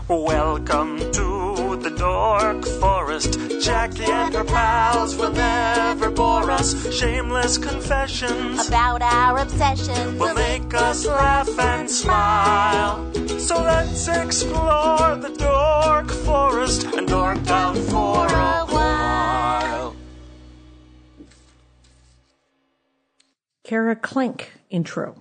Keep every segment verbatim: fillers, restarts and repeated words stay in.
Welcome to the Dork Forest. Jackie and her pals will never bore us. Shameless confessions about our obsession will make us laugh and smile. So let's explore the Dork Forest and dork out for a while. Kara Klenk intro.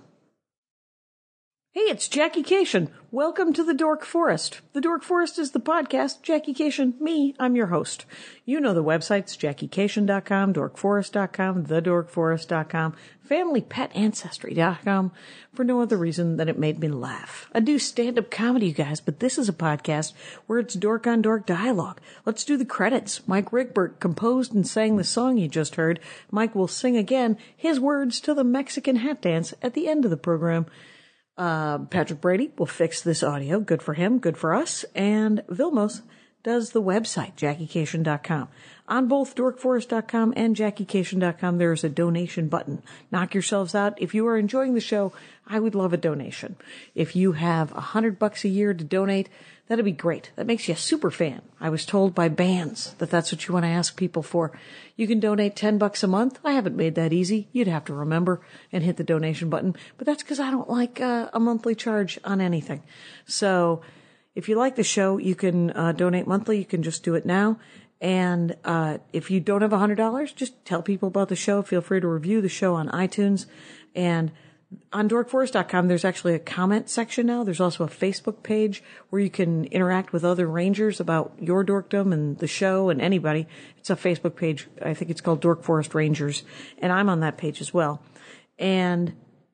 Hey, it's Jackie Cation. Welcome to the Dork Forest. The Dork Forest is the podcast. Jackie Cation, me, I'm your host. You know the websites, jackie cation dot com, dork forest dot com, the dork forest dot com, family pet ancestry dot com, for no other reason than it made me laugh. I do stand-up comedy, you guys, but this is a podcast where it's dork-on-dork dialogue. Let's do the credits. Mike Rigbert composed and sang the song you just heard. Mike will sing again his words to the Mexican hat dance at the end of the program. Uh, Patrick Brady will fix this audio. Good for him, good for us. And Vilmos does the website, jackie cation dot com. On both dork forest dot com and jackie cation dot com, there is a donation button. Knock yourselves out. If you are enjoying the show, I would love a donation. If you have a hundred bucks a year to donate, that'd be great. That makes you a super fan. I was told by bands that that's what you want to ask people for. You can donate ten bucks a month. I haven't made that easy. You'd have to remember and hit the donation button. But that's because I don't like uh, a monthly charge on anything. So if you like the show, you can uh, donate monthly. You can just do it now. And uh if you don't have a hundred dollars, just tell people about the show. Feel free to review the show on iTunes. And on dork forest dot com, there's actually a comment section now. There's also a Facebook page where you can interact with other rangers about your dorkdom and the show and anybody. It's a Facebook page. I think it's called Dork Forest Rangers. And I'm on that page as well. And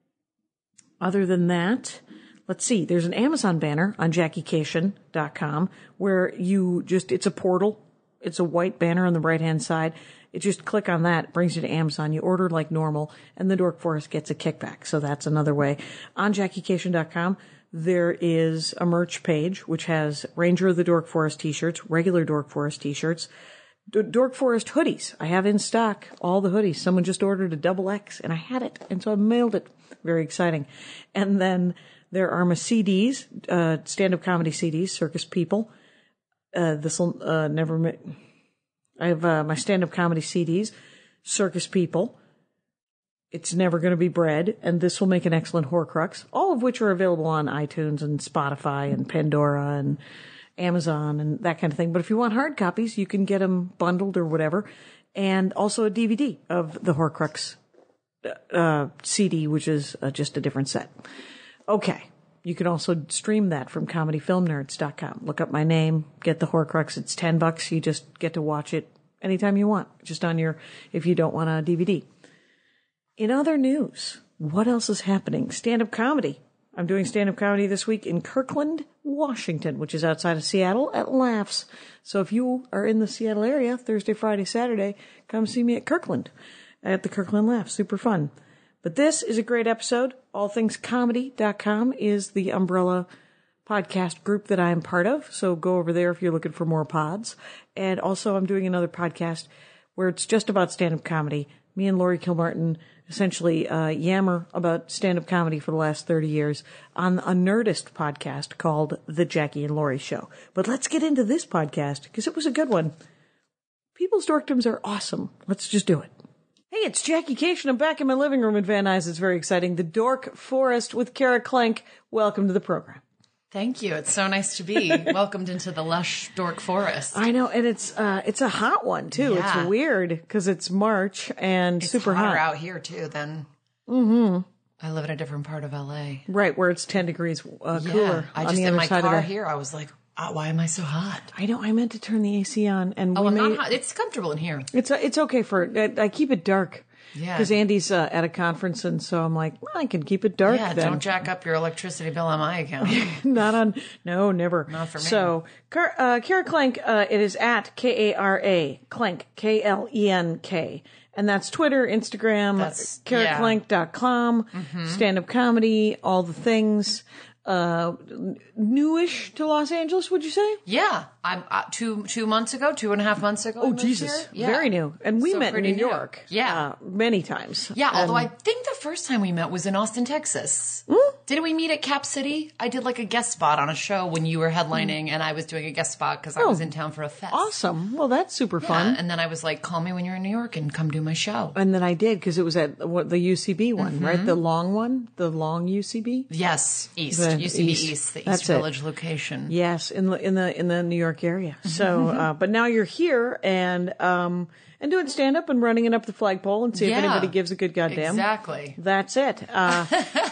other than that, let's see, there's an Amazon banner on jackie cation dot com where you just, it's a portal. It's a white banner on the right-hand side. You just click on that, it brings you to Amazon. You order like normal, and the Dork Forest gets a kickback. So that's another way. On jackie cation dot com, there is a merch page, which has Ranger of the Dork Forest t-shirts, regular Dork Forest t-shirts, D- Dork Forest hoodies. I have in stock all the hoodies. Someone just ordered a double X, and I had it, and so I mailed it. Very exciting. And then there are my C Ds, uh, stand-up comedy C Ds, Circus People. Uh, this'll, uh, never, ma- I have, uh, my stand-up comedy C Ds, Circus People, It's Never Gonna Be Bread, and This Will Make an Excellent Horcrux, all of which are available on iTunes and Spotify and Pandora and Amazon and that kind of thing. But if you want hard copies, you can get them bundled or whatever, and also a D V D of the Horcrux, uh, C D, which is uh, just a different set. Okay. You can also stream that from comedy film nerds dot com. Look up my name, get the Horcrux. It's ten bucks. You just get to watch it anytime you want, just on your, if you don't want a D V D. In other news, what else is happening? Stand-up comedy. I'm doing stand-up comedy this week in Kirkland, Washington, which is outside of Seattle, at Laughs. So if you are in the Seattle area, Thursday, Friday, Saturday, come see me at Kirkland, at the Kirkland Laughs. Super fun. But this is a great episode. all things comedy dot com is the umbrella podcast group that I am part of. So go over there if you're looking for more pods. And also I'm doing another podcast where it's just about stand-up comedy. Me and Laurie Kilmartin essentially uh, yammer about stand-up comedy for the last thirty years on a Nerdist podcast called The Jackie and Laurie Show. But let's get into this podcast because it was a good one. People's dorkdoms are awesome. Let's just do it. Hey, it's Jackie Cation. I'm back in my living room in Van Nuys. It's very exciting. The Dork Forest with Kara Klenk. Welcome to the program. Thank you. It's so nice to be welcomed into the lush Dork Forest. I know, and it's uh, it's a hot one too. Yeah. It's weird because it's March and it's super hotter hot out here too than mm-hmm. I live in a different part of L A. Right, where it's ten degrees uh, Yeah. cooler. I on just the in other my side car of the... here. I was like, oh, why am I so hot? I know. I meant to turn the A C on, and Oh, we I'm made... not hot. It's comfortable in here. It's it's okay for I, I keep it dark. Yeah. Because Andy's uh, at a conference, and so I'm like, well, I can keep it dark Yeah, then. don't jack up your electricity bill on my account. Not on, no, never. Not for me. So, Car, uh, Kara Klenk, uh, it is at K A R A, Klenk, K L E N K. And that's Twitter, Instagram, That's- kara klenk dot com, Mm-hmm. stand-up comedy, all the things. Uh, newish to Los Angeles, would you say? Yeah, I'm uh, two two months ago, two and a half months ago. I Oh, moved Jesus. here. Yeah. Very new. And we So met in pretty New new. York. Yeah. Uh, many times. Yeah, although I And- think the first time we met was in Austin, Texas. Hmm? didn't we meet at Cap City? I did like a guest spot on a show when you were headlining, and I was doing a guest spot because I Oh. was in town for a fest. Awesome. Well, that's super Yeah, fun. and then I was like, call me when you're in New York and come do my show. And then I did because it was at what, the U C B one, Mm-hmm. right? The long one, the long U C B. Yes, East. The U C B East. East, the East That's it. Village location. Yes, in the in the in the New York area. So, uh, but now you're here and um and doing stand up and running it up the flagpole and see Yeah. if anybody gives a good goddamn. Exactly. That's it. Uh,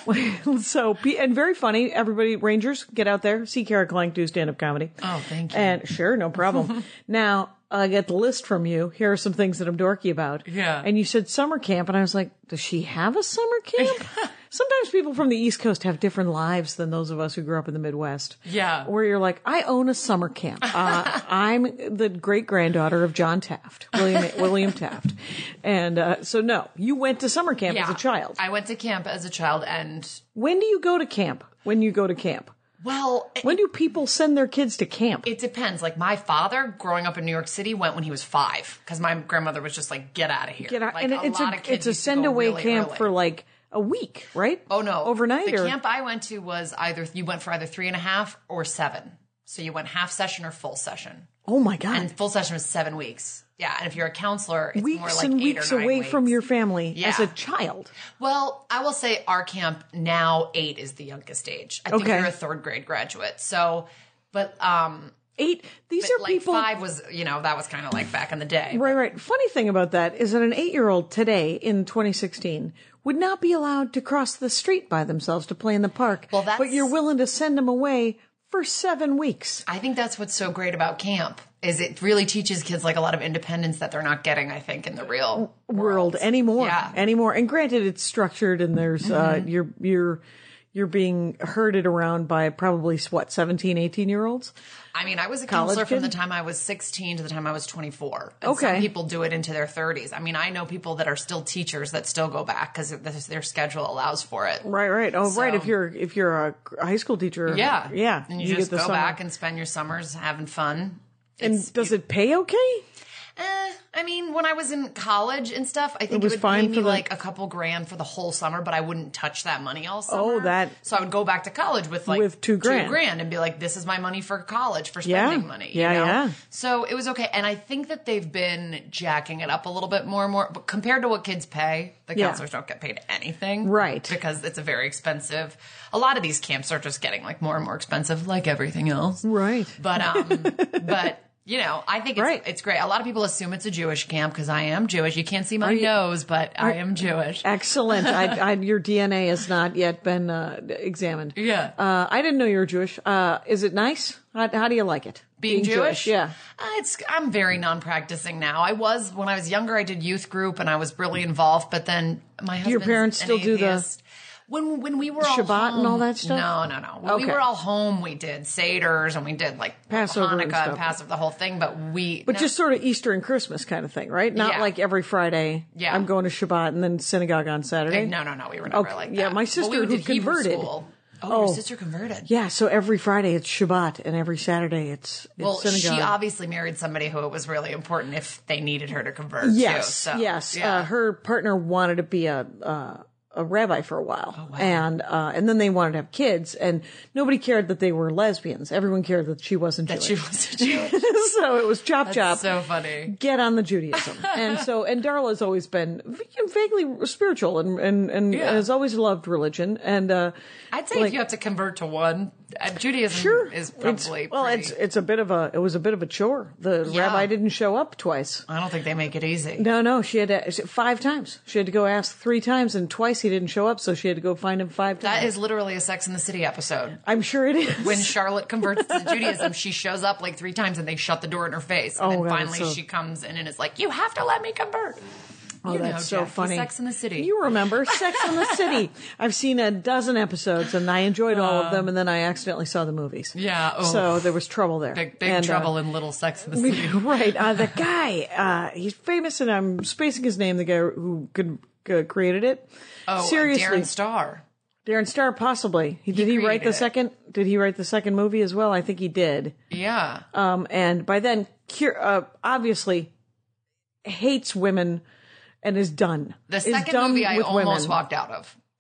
so and very funny. Everybody, Rangers, get out there, see Kara Clank do stand up comedy. Oh, thank you. And sure, no problem. Now, I get the list from you. Here are some things that I'm dorky about. Yeah. And you said summer camp, and I was like, does she have a summer camp? Sometimes people from the East Coast have different lives than those of us who grew up in the Midwest. Yeah. Where you're like, I own a summer camp. Uh, I'm the great granddaughter of John Taft, William William Taft. And uh, so, no, you went to summer camp Yeah. as a child. I went to camp as a child, and When do you go to camp? When you go to camp? well, When do people send their kids to camp? it depends. Like my father, growing up in New York City, went when he was five because my grandmother was just like, "Get out of here." Get out, Like, and a it's lot a of kids it's a used to go send away really camp early. for like a week, right? Oh no, overnight The or camp I went to was either you went for either three and a half or seven. So you went half session or full session, oh my god, and full session was seven weeks. Yeah, and if you're a counselor, it's weeks more like and eight weeks or nine away weeks. from your family as Yeah. a child. Well, I will say our camp now eight is the youngest age. I think Okay. you're a third grade graduate. So, but um, Eight. These but are like people. five was you know that was kind of like back in the day. Right, right. Funny thing about that is that an eight-year-old today in twenty sixteen would not be allowed to cross the street by themselves to play in the park. Well, that's- but you're willing to send them away for seven weeks. I think that's what's so great about camp is it really teaches kids like a lot of independence that they're not getting, I think, in the real World anymore, Yeah. anymore. And granted, it's structured, and there's uh, you're you're you're being herded around by probably what seventeen, eighteen year olds. I mean, I was a College counselor from kid? the time I was sixteen to the time I was twenty-four. And Okay. some people do it into their thirties. I mean, I know people that are still teachers that still go back because their schedule allows for it. Right, right. Oh, right. So- If you're if you're a high school teacher, Yeah. yeah, And you, just get the go summer. back and spend your summers having fun. And It's- does it pay okay? Eh, I mean, when I was in college and stuff, I think it, was would fine pay me for the- like a couple grand for the whole summer, but I wouldn't touch that money all summer. Oh, that- So I would go back to college with like With two grand. two grand and be like, "This is my money for college for Yeah. spending money." you Yeah, know? yeah. So it was okay, and I think that they've been jacking it up a little bit more and more. But compared to what kids pay, the Yeah. counselors don't get paid anything, Right. Because it's a very expensive. A lot of these camps are just getting like more and more expensive, like everything else, Right. But um, but. You know, I think it's, Right. it's great. A lot of people assume it's a Jewish camp because I am Jewish. You can't see my you- nose, but I am Jewish. Excellent. I, I, your D N A has not yet been uh, examined. Yeah. Uh, I didn't know you were Jewish. Uh, is it nice? How, how do you like it? Being, Jewish? Yeah. Uh, it's, I'm very non-practicing now. I was, when I was younger, I did youth group and I was really involved, but then my husband's parents an still do the- atheist. When, when we were all Shabbat and all home- that stuff? No, no, no. When Okay. we were all home, we did Seders and we did like Passover and Hanukkah stuff. and Passover, the whole thing, but we... But no. just sort of Easter and Christmas kind of thing, right? Not Yeah. like every Friday. Yeah. I'm going to Shabbat and then synagogue on Saturday. No, no, no. We were never Okay, like that. yeah, my But sister we who did Hebrew converted- school. Oh, Oh. your sister converted. Yeah, so every Friday it's Shabbat and every Saturday it's, it's Well, synagogue. she obviously married somebody who it was really important if they needed her to convert. Yes, too, so, yes. yeah. Uh, her partner wanted to be a uh, a rabbi for a while, Oh, wow. and uh, and then they wanted to have kids, and nobody cared that they were lesbians. Everyone cared that she wasn't that she Jewish. was a Jewish. So it was chop chop. So funny. Get on the Judaism, and so and Darla's always been vaguely spiritual and and, and Yeah. has always loved religion, and uh, I'd say like- if you have to convert to one, uh, Judaism sure is it's- probably well, pretty, it's it's a bit of a it was a bit of a chore. The Yeah. rabbi didn't show up twice. I don't think they make it easy. No, no, she had to, five times. She had to go ask three times, and twice he didn't show up, so she had to go find him five times. That is literally a Sex in the City episode. I'm sure it is. When Charlotte converts to Judaism, she shows up like three times and they shut the door in her face. And Oh, then God, finally so- she comes in and is like, "You have to let me convert." Oh, You that's know, so Jackie, funny. Sex in the City. You remember Sex in the City? I've seen a dozen episodes, and I enjoyed all of them, and then I accidentally saw the movies. Yeah, oh. So there was trouble there. Big, big And, uh, trouble in Little Sex in the City. right. Uh, the guy, uh, he's famous, and I'm spacing his name, the guy who could, uh, created it. Oh, Seriously. Darren Star. Darren Star, possibly. He, did he, write created the it. second? Did he write the second movie as well? I think he did. Yeah. Um, and by then, cur- uh, obviously hates women and is done. The Is second done movie I with almost women. walked out of.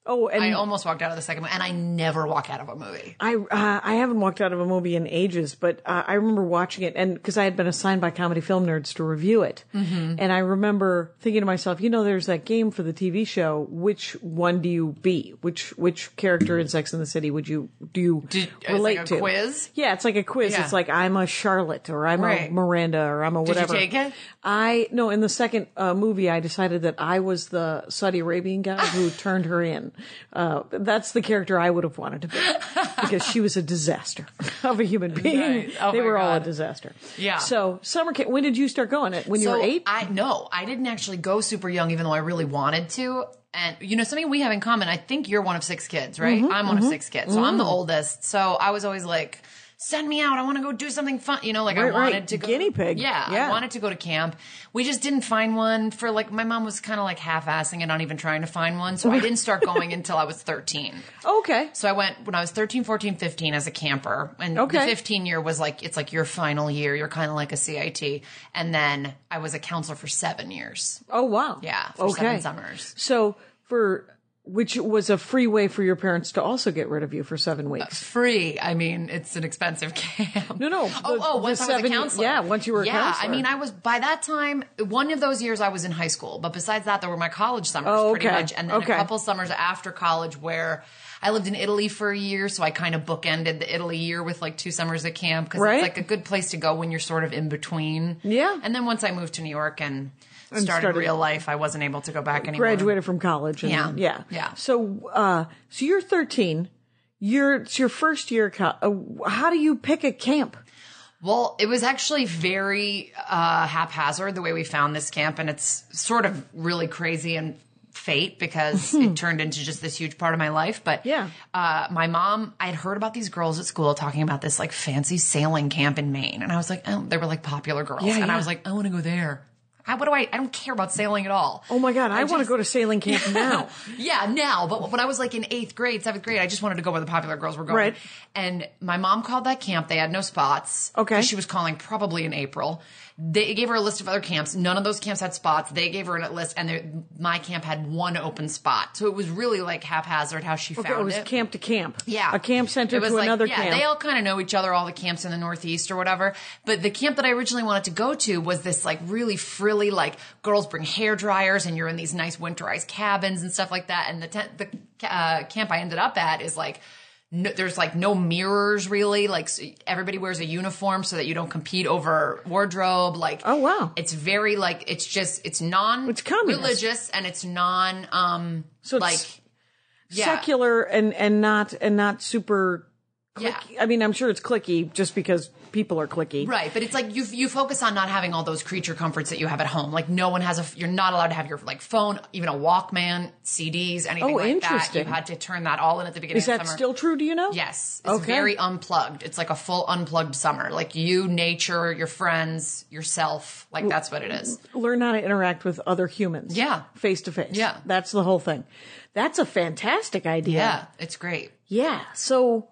Oh, and I almost walked out of the second one, and I never walk out of a movie. I uh, I haven't walked out of a movie in ages, but uh, I remember watching it, and because I had been assigned by Comedy Film Nerds to review it, mm-hmm. and I remember thinking to myself, you know, there's that game for the T V show. Which one do you be? Which which character in Sex and the City would you do you Did, relate it's like a to? quiz? Yeah, it's like a quiz. Yeah. It's like I'm a Charlotte, or I'm Right. a Miranda, or I'm a whatever. Did you take it? I no. In the second uh, movie, I decided that I was the Saudi Arabian guy who turned her in. Uh, That's the character I would have wanted to be, because she was a disaster of a human being. Nice. Oh they my were all a God. disaster. Yeah. So summer camp. When did you start going? It when you so were eight? I no, I didn't actually go super young, even though I really wanted to. And you know, something we have in common. I think you're one of six kids, right? Mm-hmm, I'm one of six kids, so I'm the oldest. So I was always like, send me out. I want to go do something fun. You know, like Right, I wanted right. to go. Guinea pig. Yeah, Yeah. I wanted to go to camp. We just didn't find one for like, my mom was kind of like half-assing and not even trying to find one. So I didn't start going until I was thirteen. Okay. So I went when I was thirteen, fourteen, fifteen as a camper. And Okay. the fifteen year was like, it's like your final year. You're kind of like a C I T. And then I was a counselor for seven years. Oh wow. Yeah, for okay. seven summers. So for which was a free way for your parents to also get rid of you for seven weeks. Free. I mean, it's an expensive camp. No, no. Oh, the- oh, the once I was a seven- counselor. Yeah, once you were a yeah, counselor. I mean, I was, by that time, one of those years I was in high school. But besides that, there were my college summers Oh, pretty okay. much. And then Okay. a couple summers after college where I lived in Italy for a year. So I kind of bookended the Italy year with like two summers at camp. Because Right. it's like a good place to go when you're sort of in between. Yeah. And then once I moved to New York and, And started, started- real life, I wasn't able to go back anymore. Graduated from college. And, Yeah. Yeah. Yeah. So, uh, so you're thirteen. You're, it's your first year. Co- uh, how do you pick a camp? Well, it was actually very uh, haphazard the way we found this camp, and it's sort of really crazy and fate because it turned into just this huge part of my life. But Yeah. uh, my mom, I had heard about these girls at school talking about this like fancy sailing camp in Maine, and I was like, oh, they were like popular girls, Yeah, and yeah. I was like, I want to go there. I, what do I? I don't care about sailing at all. Oh my God, I, want to just- go to sailing camp now. Yeah, now. But when I was like in eighth grade, seventh grade, I just wanted to go where the popular girls were going. Right. And my mom called that camp. They had no spots. Okay. 'Cause she was calling probably in April. They gave her a list of other camps. None of those camps had spots. They gave her a list, and there- my camp had one open spot. So it was really like haphazard how she Okay, found it was it. camp to camp. Yeah. A camp center It was to like, another yeah, camp. they all kind of know each other, all the camps in the Northeast or whatever. But the camp that I originally wanted to go to was this like really frilly, like girls bring hair dryers and you're in these nice winterized cabins and stuff like that. And the tent, the uh, camp I ended up at is like, no, there's like no mirrors really. Like so everybody wears a uniform so that you don't compete over wardrobe. Like, Oh, wow. it's very like, it's just, it's non It's communist. religious and it's non, um, So it's like, yeah. secular and, and not, and not super Yeah. clicky. I mean, I'm sure it's clicky just because people are clicky. Right, but it's like you you focus on not having all those creature comforts that you have at home. Like no one has a, you're not allowed to have your like phone, even a Walkman, C Ds, anything Oh, like that. interesting. You had to turn that all in at the beginning Is that of summer. still true? Do you know? Yes, it's Okay. very unplugged. It's like a full unplugged summer. Like you, nature, your friends, yourself. Like that's what it is. Learn how to interact with other humans. Yeah. Face to face. Yeah. That's the whole thing. That's a fantastic idea. Yeah, it's great. Yeah. So,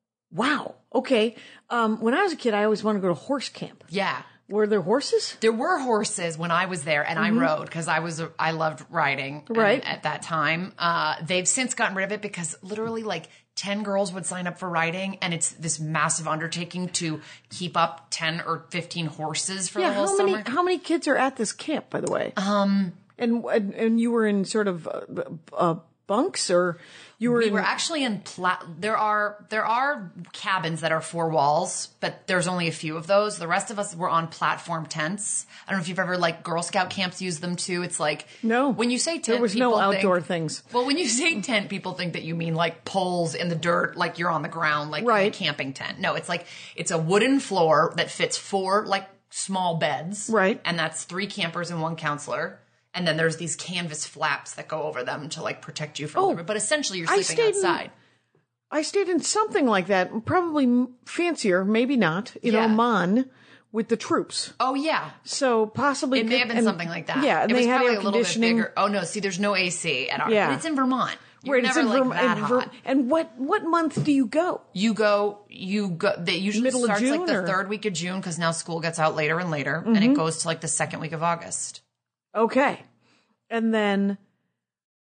wow. Okay. Um, when I was a kid, I always wanted to go to horse camp. Yeah. Were there horses? There were horses when I was there, and I rode because I was a, I loved riding. and Right. at that time, uh, they've since gotten rid of it because literally like ten girls would sign up for riding, and it's this massive undertaking to keep up ten or fifteen horses for Yeah. the whole How summer. many, how many kids are at this camp, by the way? Um, and, and, and you were in sort of, uh, uh bunks or you were We in, were actually in plat. There are there are cabins that are four walls, but there's only a few of those. The rest of us were on platform tents. I don't know if you've ever like Girl Scout camps use them too. It's like No. When you say tent, There was no people outdoor think- things. Well, when you say tent, people think that you mean like poles in the dirt, like you're on the ground, like in Right. a camping tent. No, it's like it's a wooden floor that fits four like small beds, Right. And that's three campers and one counselor. And then there's these canvas flaps that go over them to like protect you from Oh, the river. But essentially, you're I sleeping stayed in- outside. I stayed in something like that, probably m- fancier, maybe not, in Yeah. Oman with the troops. Oh yeah, So possibly it may have been and- something like that. Yeah, and it they was had probably air a little bit conditioning. bigger. Oh no, see, there's no A C at our. Yeah. But it's in Vermont. You're Right, it's never in like Verm- that in Ver- hot. And what what month do you go? You go, you go. They usually Middle of starts like June, the or- third week of June because now school gets out later and later, and Mm-hmm. it goes to like the second week of August. Okay, and then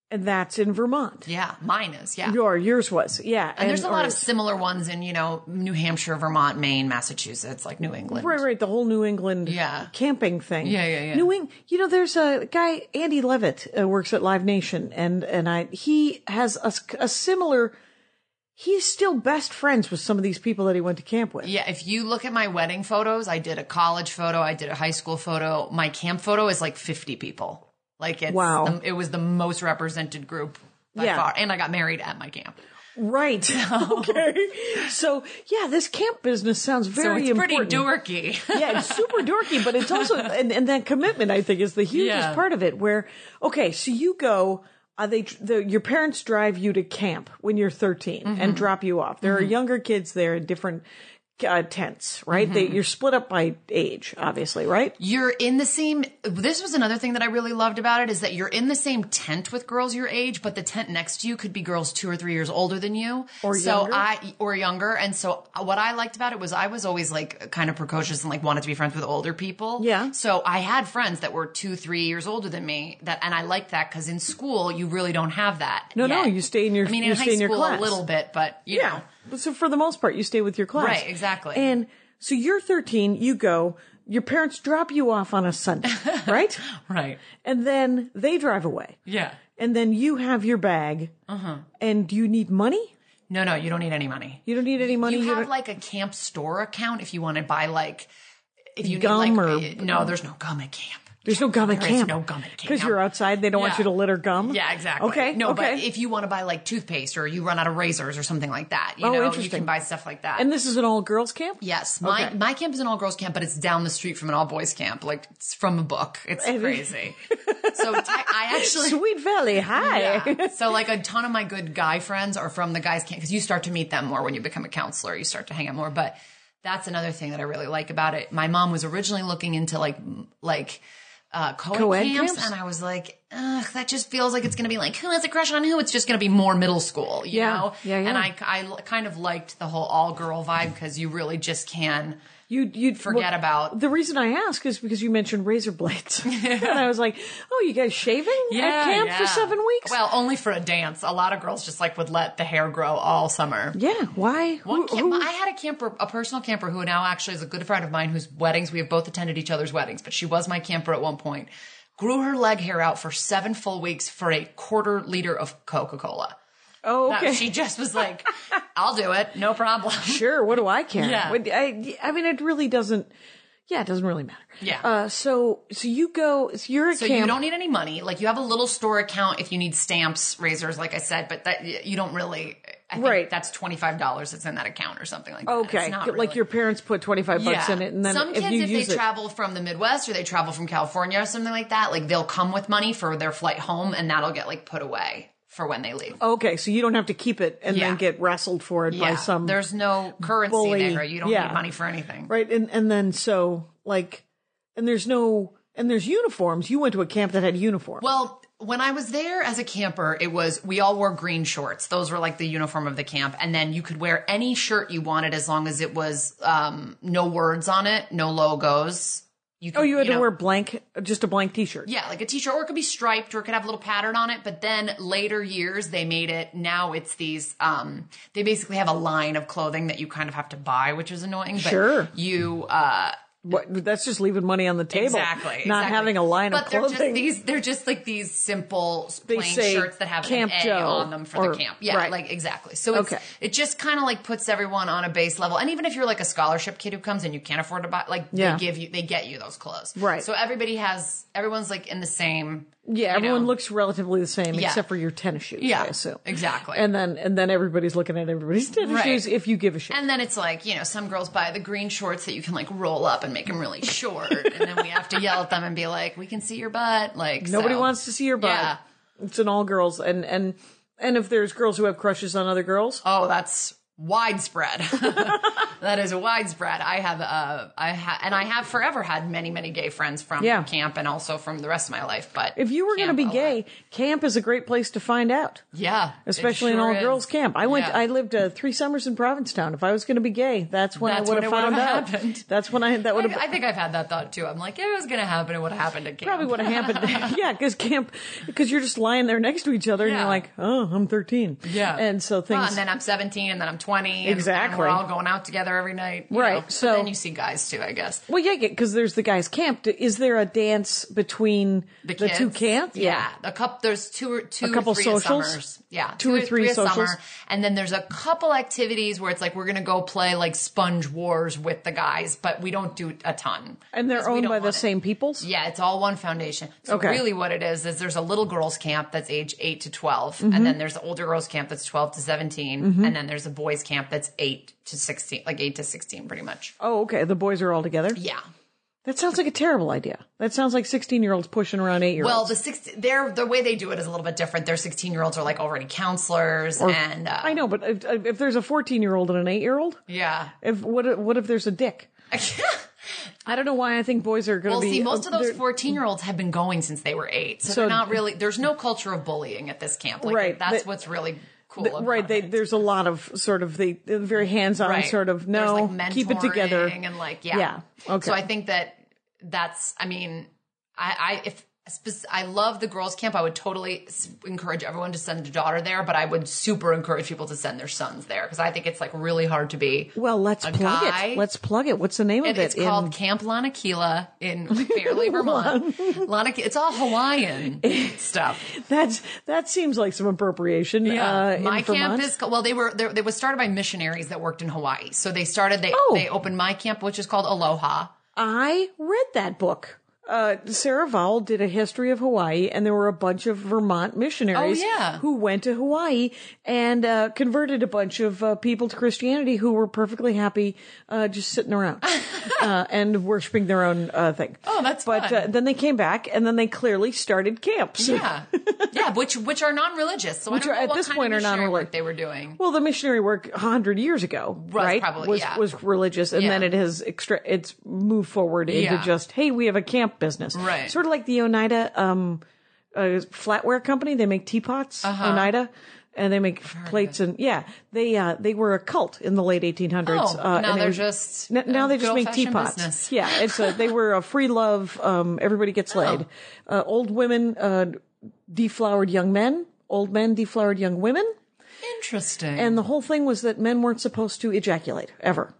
And that's in Vermont. Yeah, mine is. Yeah. Your yours was. Yeah. And there's a lot or- of similar ones in, you know, New Hampshire, Vermont, Maine, Massachusetts, like New England. Right, right. The whole New England Yeah. camping thing. Yeah, yeah, yeah. New Eng- you know, there's a guy, Andy Levitt, uh, works at Live Nation, and, and I, he has a, a similar, he's still best friends with some of these people that he went to camp with. Yeah, if you look at my wedding photos, I did a college photo, I did a high school photo. My camp photo is like fifty people. Like it's, Wow. the, it was the most represented group by Yeah. far. And I got married at my camp. Right. Okay. So, yeah, this camp business sounds So very it's pretty important. dorky. Yeah, it's super dorky, but it's also, and, and that commitment, I think, is the hugest Yeah. part of it. Where, okay, so you go, uh, they, the, your parents drive you to camp when you're thirteen Mm-hmm. and drop you off. There are younger kids there in different uh, tents, right? Mm-hmm. They, you're split up by age, obviously, right? You're in the same, this was another thing that I really loved about it is that you're in the same tent with girls your age, but the tent next to you could be girls two or three years older than you. Or so younger. I, or younger. And so what I liked about it was I was always like kind of precocious and like wanted to be friends with older people. Yeah. So I had friends that were two, three years older than me that, and I liked that because in school you really don't have that. No, no, yet. you stay in your- I mean, you in stay high in your school class. a little bit, but you know. But so for the most part, you stay with your class. Right, exactly. And so you're thirteen, you go, your parents drop you off on a Sunday, right? Right. And then they drive away. Yeah. And then you have your bag. Uh-huh. And do you need money? No, no, you don't need any money. You don't need any money. You have don't- like a camp store account if you want to buy like if you Gum need like or- uh, no, there's no gum at camp. There's no gum at There is camp. no gum at camp. Because you're outside, they don't want Yeah. you to litter gum. Yeah, exactly. Okay. No, okay. but if you want to buy like toothpaste or you run out of razors or something like that, you Oh, know, you interesting. can buy stuff like that. And this is an all girls camp? Yes, my Okay. my camp is an all girls camp, but it's down the street from an all boys camp. Like it's from a book. It's crazy. So te- I actually Sweet Valley, hi. Yeah. So like a ton of my good guy friends are from the guys camp because you start to meet them more when you become a counselor. You start to hang out more. But that's another thing that I really like about it. My mom was originally looking into like m- like uh, co-ed, Co-ed camps, camps? and I was like, ugh, that just feels like it's going to be like who has a crush on who? It's just going to be more middle school, you Yeah. know? Yeah, yeah. And I I l- kind of liked the whole all girl vibe because you really just can. You you Forget about- the reason I ask is because you mentioned razor blades, and I was like, "Oh, you guys shaving at camp for yeah. seven weeks?" Well, only for a dance. A lot of girls just like would let the hair grow all summer. yeah. Why? One Who- camp, who- I had a camper, a personal camper who now actually is a good friend of mine whose weddings, we have both attended each other's weddings, but she was my camper at one point, grew her leg hair out for seven full weeks for a quarter liter of Coca-Cola. oh, That- okay. She just was like, I'll do it. No problem. Sure. What do I care? Yeah. What- I, I mean, it really doesn't. Yeah, it doesn't really matter. Yeah. Uh, so so you go. So you're at So camp. you don't need any money. Like you have a little store account if you need stamps, razors, like I said, but that you don't really, I think Right. that's twenty-five dollars that's in that account or something like that. Okay, It's not like really- your parents put twenty five bucks in it, and then some if kids, you if use they it, travel from the Midwest or they travel from California or something like that, like they'll come with money for their flight home, and that'll get like put away for when they leave. okay, so you don't have to keep it and Yeah. then get wrestled for it by Yeah, some there's no currency bully. there. You don't Yeah. need money for anything. right, and and then so like, and there's no and there's uniforms. You went to a camp that had uniforms. Well, when I was there as a camper, it was, we all wore green shorts. Those were like the uniform of the camp. And then you could wear any shirt you wanted as long as it was, um, no words on it, no logos. You could, oh, you had to know, wear blank, just a blank T-shirt. Yeah, like a t-shirt, or it could be striped, or it could have a little pattern on it. But then later years, they made it, now it's these, um, they basically have a line of clothing that you kind of have to buy, which is annoying. But Sure. you, uh, What, that's just leaving money on the table. Exactly. Not exactly. having a line but of they're clothing. just these, they're just like these simple They plain say shirts that have Camp an A Joe on them for or- the camp. Yeah, right. like exactly. So it's, Okay. it just kind of like puts everyone on a base level. And even if you're like a scholarship kid who comes and you can't afford to buy, like Yeah. they give you, they get you those clothes. Right. So everybody has, everyone's like in the same. Yeah, you everyone know. looks relatively the same Yeah. except for your tennis shoes, Yeah, I assume. exactly. And then and then everybody's looking at everybody's tennis Right. shoes if you give a shit. And then it's like, you know, some girls buy the green shorts that you can like roll up and make them really short. And then we have to yell at them and be like, we can see your butt. Like, Nobody so- wants to see your butt. Yeah. It's an all girls and and and if there's girls who have crushes on other girls, Oh, that's widespread. That is widespread. I have, uh, I ha- and I have forever had many, many gay friends from Yeah. camp and also from the rest of my life. But If you were going to camp be a lot. gay, camp is a great place to find out. yeah, Especially it in sure all girls is. camp. I went. Yeah. I lived uh, three summers in Provincetown. If I was going to be gay, that's when That's I would when have it found would've out. happened. That's when I. That would have I, I think I've had that thought too. I'm like, if it was going to happen, it would have happened at camp. probably would have happened. Yeah, because camp, because you're just lying there next to each other, and Yeah. you're like, oh, I'm thirteen. Yeah. and so things. Well, and then I'm seventeen, and then I'm twenty. And, Exactly. And we're all going out together every night. you Right, know. But so- then you see guys too, I guess. well, yeah, because there's the guys' camp. Is there a dance between The, the kids. two camps? Yeah. A couple, there's two or two A couple or three socials? a summers. Yeah. Two or three a socials? summer. And then there's a couple activities where it's like, we're going to go play like sponge wars with the guys, but we don't do a ton. And they're 'Cause we owned don't by the want it. same peoples? Yeah, it's all one foundation. So Okay. really what it is, is there's a little girls camp that's age eight to twelve. Mm-hmm. And then there's the older girls camp that's twelve to seventeen. And then there's a boys camp that's eight to sixteen, like eight to sixteen pretty much. Oh, okay. The boys are all together? Yeah. That sounds like a terrible idea. That sounds like sixteen-year-olds pushing around eight-year-olds. Well, the six, their the way they do it is a little bit different. Their sixteen year olds are like already counselors, and uh, I know, but if, if there's a fourteen-year-old and an eight-year-old, yeah. if what if- what if there's a dick? I don't know why I think boys are going to Well, be. see, most of those they're- fourteen year olds have been going since they were eight, so, So- they're not really. There's no culture of bullying at this camp. Like, Right. That's They- what's really cool. th- about right. They, it. there's a lot of sort of they they're very hands-on Right. sort of There's, no like, keep it together mentoring and like yeah. Yeah. Okay. So I think that that's. I mean, I, I if. spec- I love the girls' camp. I would totally s- encourage everyone to send a daughter there, but I would super encourage people to send their sons there because I think it's like really hard to be. Well, let's a plug guy. it. Let's plug it. What's the name It, of it? it's called Camp Lanakila in Fairleigh, Vermont. Lanakila, it's all Hawaiian stuff. That's that seems like some appropriation. Uh, in my camp Vermont. is called, well, they were they, they was started by missionaries that worked in Hawaii. So they started they Oh. they opened my camp, which is called Aloha. I read that book. Uh, Sarah Vowell did a history of Hawaii, and there were a bunch of Vermont missionaries Oh, yeah. who went to Hawaii and uh, converted a bunch of uh, people to Christianity who were perfectly happy uh, just sitting around uh, and worshiping their own uh, thing. Oh, that's But fun. Uh, then they came back, and then they clearly started camps. Yeah, yeah, which which are non-religious. So Which I don't are- know at what this kind point of are missionary non-reli- work they were doing. Well, the missionary work a hundred years ago, right, probably- was yeah. was religious, and Yeah. then it has extra. It's moved forward into Yeah. just, hey, we have a camp business, Right. Sort of like the Oneida um, uh, flatware company. They make teapots, Oneida, and they make plates, and yeah, they uh, they were a cult in the late eighteen hundreds. Oh, uh, now and they they're were- just n- now a they just good make old-fashioned teapots. business. Yeah, it's a, they were a free love. Um, everybody gets laid. Uh, old women uh, deflowered young men. Old men deflowered young women. Interesting. And the whole thing was that men weren't supposed to ejaculate ever.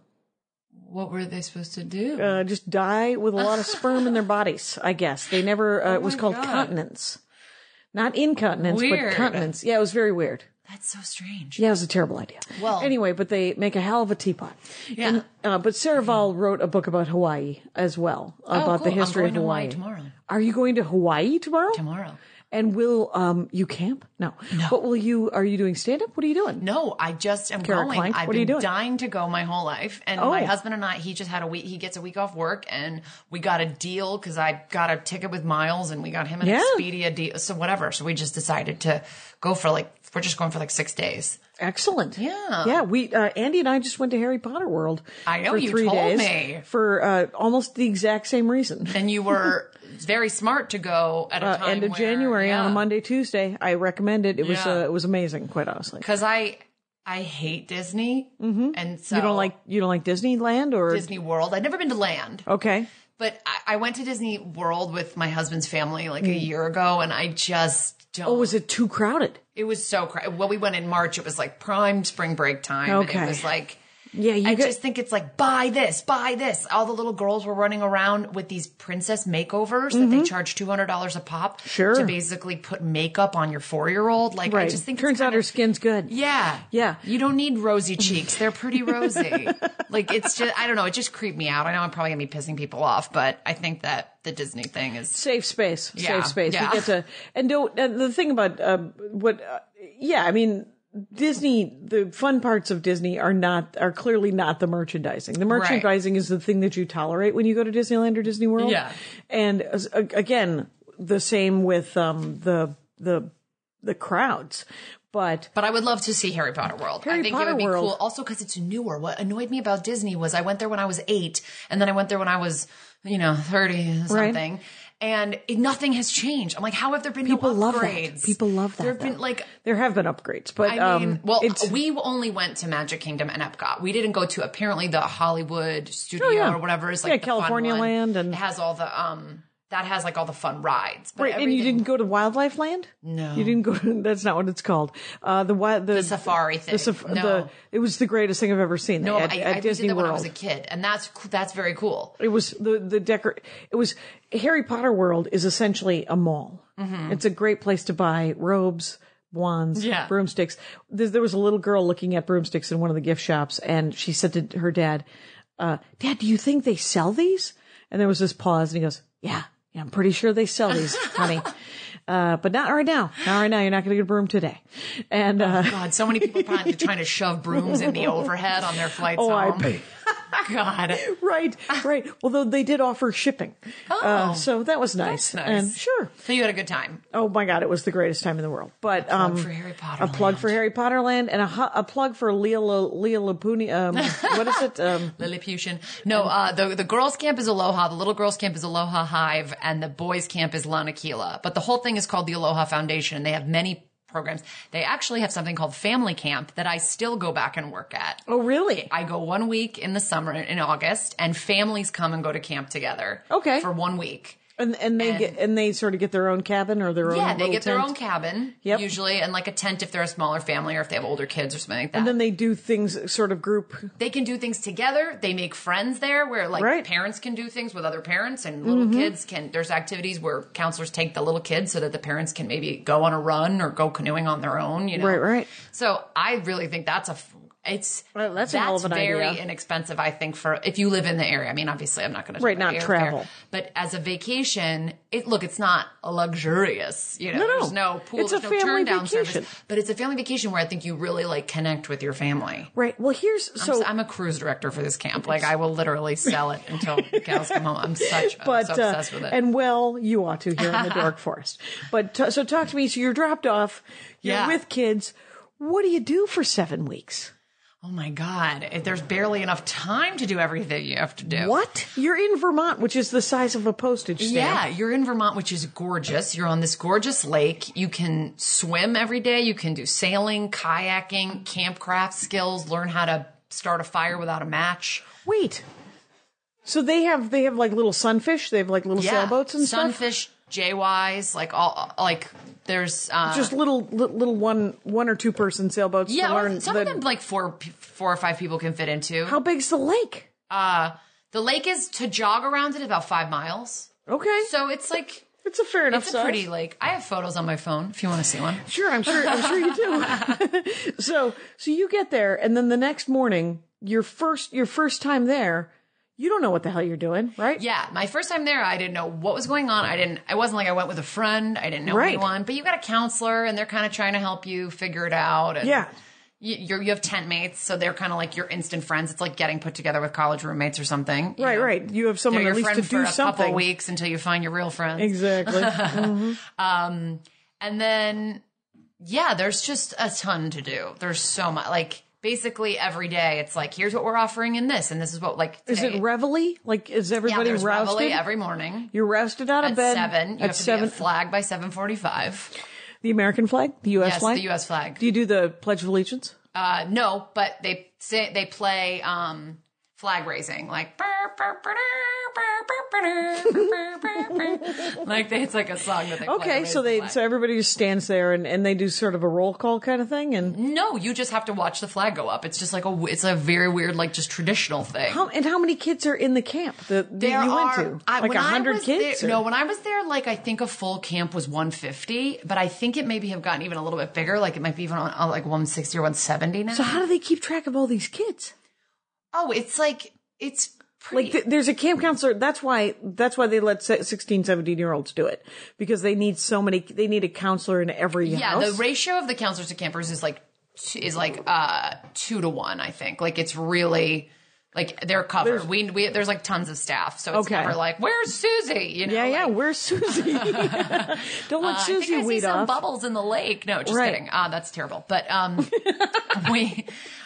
what were they supposed to do? Uh, just die with a lot of sperm in their bodies, I guess. They never, uh, it was my called God. continence. Not incontinence, Weird. but continence. Yeah, it was very weird. That's so strange. Yeah, it was a terrible idea. Well- anyway, but they make a hell of a teapot. Yeah. And, uh, but Sarah Vowell wrote a book about Hawaii as well, about cool. the history I'm going of to Hawaii. Hawaii tomorrow. Are you going to Hawaii tomorrow? Tomorrow. And will um you camp? No. No. But will you? Are you doing stand up? What are you doing? No, I just am Kara going. Clank, I've what are you been doing? dying to go my whole life. And Oh. my husband and I, he just had a week, he gets a week off work and we got a deal because I got a ticket with Miles and we got him an Yeah. Expedia deal. So whatever. So we just decided to go for like, we're just going for like six days. Excellent. Yeah. Yeah. We uh, Andy and I just went to Harry Potter World. I know, for you three told days me. for uh, almost the exact same reason. And you were very smart to go at a Uh, time end of where- January yeah. on a Monday, Tuesday. I recommend it. It was Yeah. uh, it was amazing, quite honestly. Cause I, I hate Disney. Mm-hmm. And so You don't like you don't like Disneyland or Disney World. I've never been to Land. Okay. But I, I went to Disney World with my husband's family like a year ago, and I just don't. Oh, was it too crowded? It was so crowded. Well, we went in March. It was like prime spring break time. Okay. And it was like, Yeah, you I get- just think it's like, buy this, buy this. All the little girls were running around with these princess makeovers that they charge two hundred dollars a pop. Mm-hmm. Sure. To basically put makeup on your four-year-old. Like, Right. I just think it's Turns out kind her of- skin's good. Yeah. Yeah. You don't need rosy cheeks. They're pretty rosy. Like, it's just, I don't know. It just creeped me out. I know I'm probably going to be pissing people off, but I think that the Disney thing is. Safe space. Yeah, Safe space. yeah. You get to and don't. And the thing about uh, what, uh, yeah, I mean. Disney, the fun parts of Disney are not, are clearly not the merchandising. The merchandising is the thing that you tolerate when you go to Disneyland or Disney World. Yeah. And uh, again, the same with, um, the, the, the crowds. But But I would love to see Harry Potter World. Harry I think Potter it would be World- cool. Also because it's newer. What annoyed me about Disney was I went there when I was eight, and then I went there when I was, you know, thirty something. Right. And it, nothing has changed. I'm like, how have there been people no love upgrades? that. People love that. There have though. been like there have been upgrades, but I mean, um, well, it's, we only went to Magic Kingdom and Epcot. We didn't go to apparently the Hollywood Studio Oh, yeah. or whatever is like Yeah, the California fun one. Land and- it has all the um that has like all the fun rides. But right. And you everything- didn't go to Wildlife Land? No. You didn't go to, that's not what it's called. Uh, the, wi- the, The safari thing. The, saf- No. the, it was the greatest thing I've ever seen. No, at, I, at I Disney did that World. when I was a kid, and that's that's very cool. It was the the decor. It was Harry Potter World is essentially a mall. Mm-hmm. It's a great place to buy robes, wands, Yeah. broomsticks. There, there was a little girl looking at broomsticks in one of the gift shops, and she said to her dad, uh, "Dad, do you think they sell these?" And there was this pause, and he goes, "Yeah, yeah, I'm pretty sure they sell these, honey." Uh, but not right now. Not right now. You're not going to get a broom today. And, uh, God, so many people probably trying to shove brooms in the overhead on their flights oh, I home. bet. God. Right, right. Although they did offer shipping. Oh. Uh, so that was nice. That's nice. And sure. So you had a good time. Oh my God, it was the greatest time in the world. But plug um, for Harry Potter a plug Land. for Harry Potter Land, and a, hu- a plug for Leah Lo- Leah Lapuni. Um, what is it? Um, Lilliputian. No, uh, the the girls' camp is Aloha. The little girls' camp is Aloha Hive, and the boys' camp is Lanakila. But the whole thing is called the Aloha Foundation, and they have many programs. They actually have something called Family Camp that I still go back and work at. oh really? I go one week in the summer in August, and families come and go to camp together. Okay. For one week. And and they and- get and they sort of get their own cabin or their own Yeah, they little get their tent. own cabin, Yep. usually, and like a tent if they're a smaller family or if they have older kids or something like that. And then they do things sort of group. They can do things together. They make friends there where like Right. parents can do things with other parents and little Mm-hmm. kids can, there's activities where counselors take the little kids so that the parents can maybe go on a run or go canoeing on their own, you know? Right, right. So I really think that's a, f- it's, Well, that's a hell of an very idea. inexpensive, I think, for if you live in the area. I mean, obviously I'm not going to Right, not travel. but as a vacation, it, look, it's not a luxurious, you know, No, no. there's no pool, It's a there's no family turn down vacation. service, but it's a family vacation where I think you really like connect with your family. Right. Well, here's So so. I'm a cruise director for this camp. Like I will literally sell it until the cows come home. I'm such I'm but so uh, obsessed with it. and well, you ought to here in the Dork Forest. But t- so talk to me. So you're dropped off. You're Yeah. with kids. What do you do for seven weeks? oh my God, if there's barely enough time to do everything you have to do. What? You're in Vermont, which is the size of a postage stamp. Yeah, you're in Vermont, which is gorgeous. You're on this gorgeous lake. You can swim every day. You can do sailing, kayaking, campcraft skills, learn how to start a fire without a match. Wait. So they have they have like little sunfish. They have like little Yeah, sailboats and stuff. sunfish, J Ys, like all like there's uh, Just little li- little one one or two person sailboats yeah. to Or learn. some the- of them like four four or five people can fit into. How big's the lake? Uh, the lake is to jog around it about five miles. Okay, So it's like, it's a fair enough it's a size. pretty lake. I have photos on my phone if you want to see one. Sure, I'm sure. I'm sure you do. so, so you get there, and then the next morning, your first your first time there, you don't know what the hell you're doing, right? Yeah, my first time there, I didn't know what was going on. I didn't, it wasn't like I went with a friend. I didn't know Right. anyone, but you got a counselor and they're kind of trying to help you figure it out. And Yeah. You, you're, you have tent mates, so they're kind of like your instant friends. It's like getting put together with college roommates or something. you Right, know? right. You have someone They're at your least to friend do for a something. couple weeks until you find your real friends. Exactly. Um, and then, yeah, there's just a ton to do. There's so much. Like, basically every day, it's like, here's what we're offering in this, and this is what, like, Is today. it reveille? Like, is Yeah, everybody there's rousted? reveille every morning. You're rousted out of At bed seven. You at have to seven. be at flag by seven forty-five. The American flag, the U S Yes, flag, the U S flag. Do you do the Pledge of Allegiance? Uh, no, but they say they play um flag raising like like they, it's like a song that they play to Okay, raise so the they flag. so everybody just stands there and, and they do sort of a roll call kind of thing. And No, you just have to watch the flag go up. It's just like a it's a very weird like just traditional thing. how and how many kids are in the camp that, that There you are went to? I- Like when a I hundred was kids? there- or- no, when I was there, like I think a full camp was one fifty, but I think it maybe have gotten even a little bit bigger. Like it might be even on, on like one sixty or one seventy now. So how do they keep track of all these kids? Oh, it's like it's pretty. Like th- there's a camp counselor. That's why that's why they let se- sixteen, seventeen year olds do it, because they need so many. They need a counselor in every yeah, house. the ratio of the counselors to campers is like is like uh two to one. I think like it's really Like they're covered. There's- we we there's like tons of staff, so it's Okay. never like, where's Susie? You know, Yeah, yeah. like, Where's Susie? Don't let uh, I Susie think I see weed some off. bubbles in the lake. No, just Right. kidding. Ah, that's terrible. But um, we,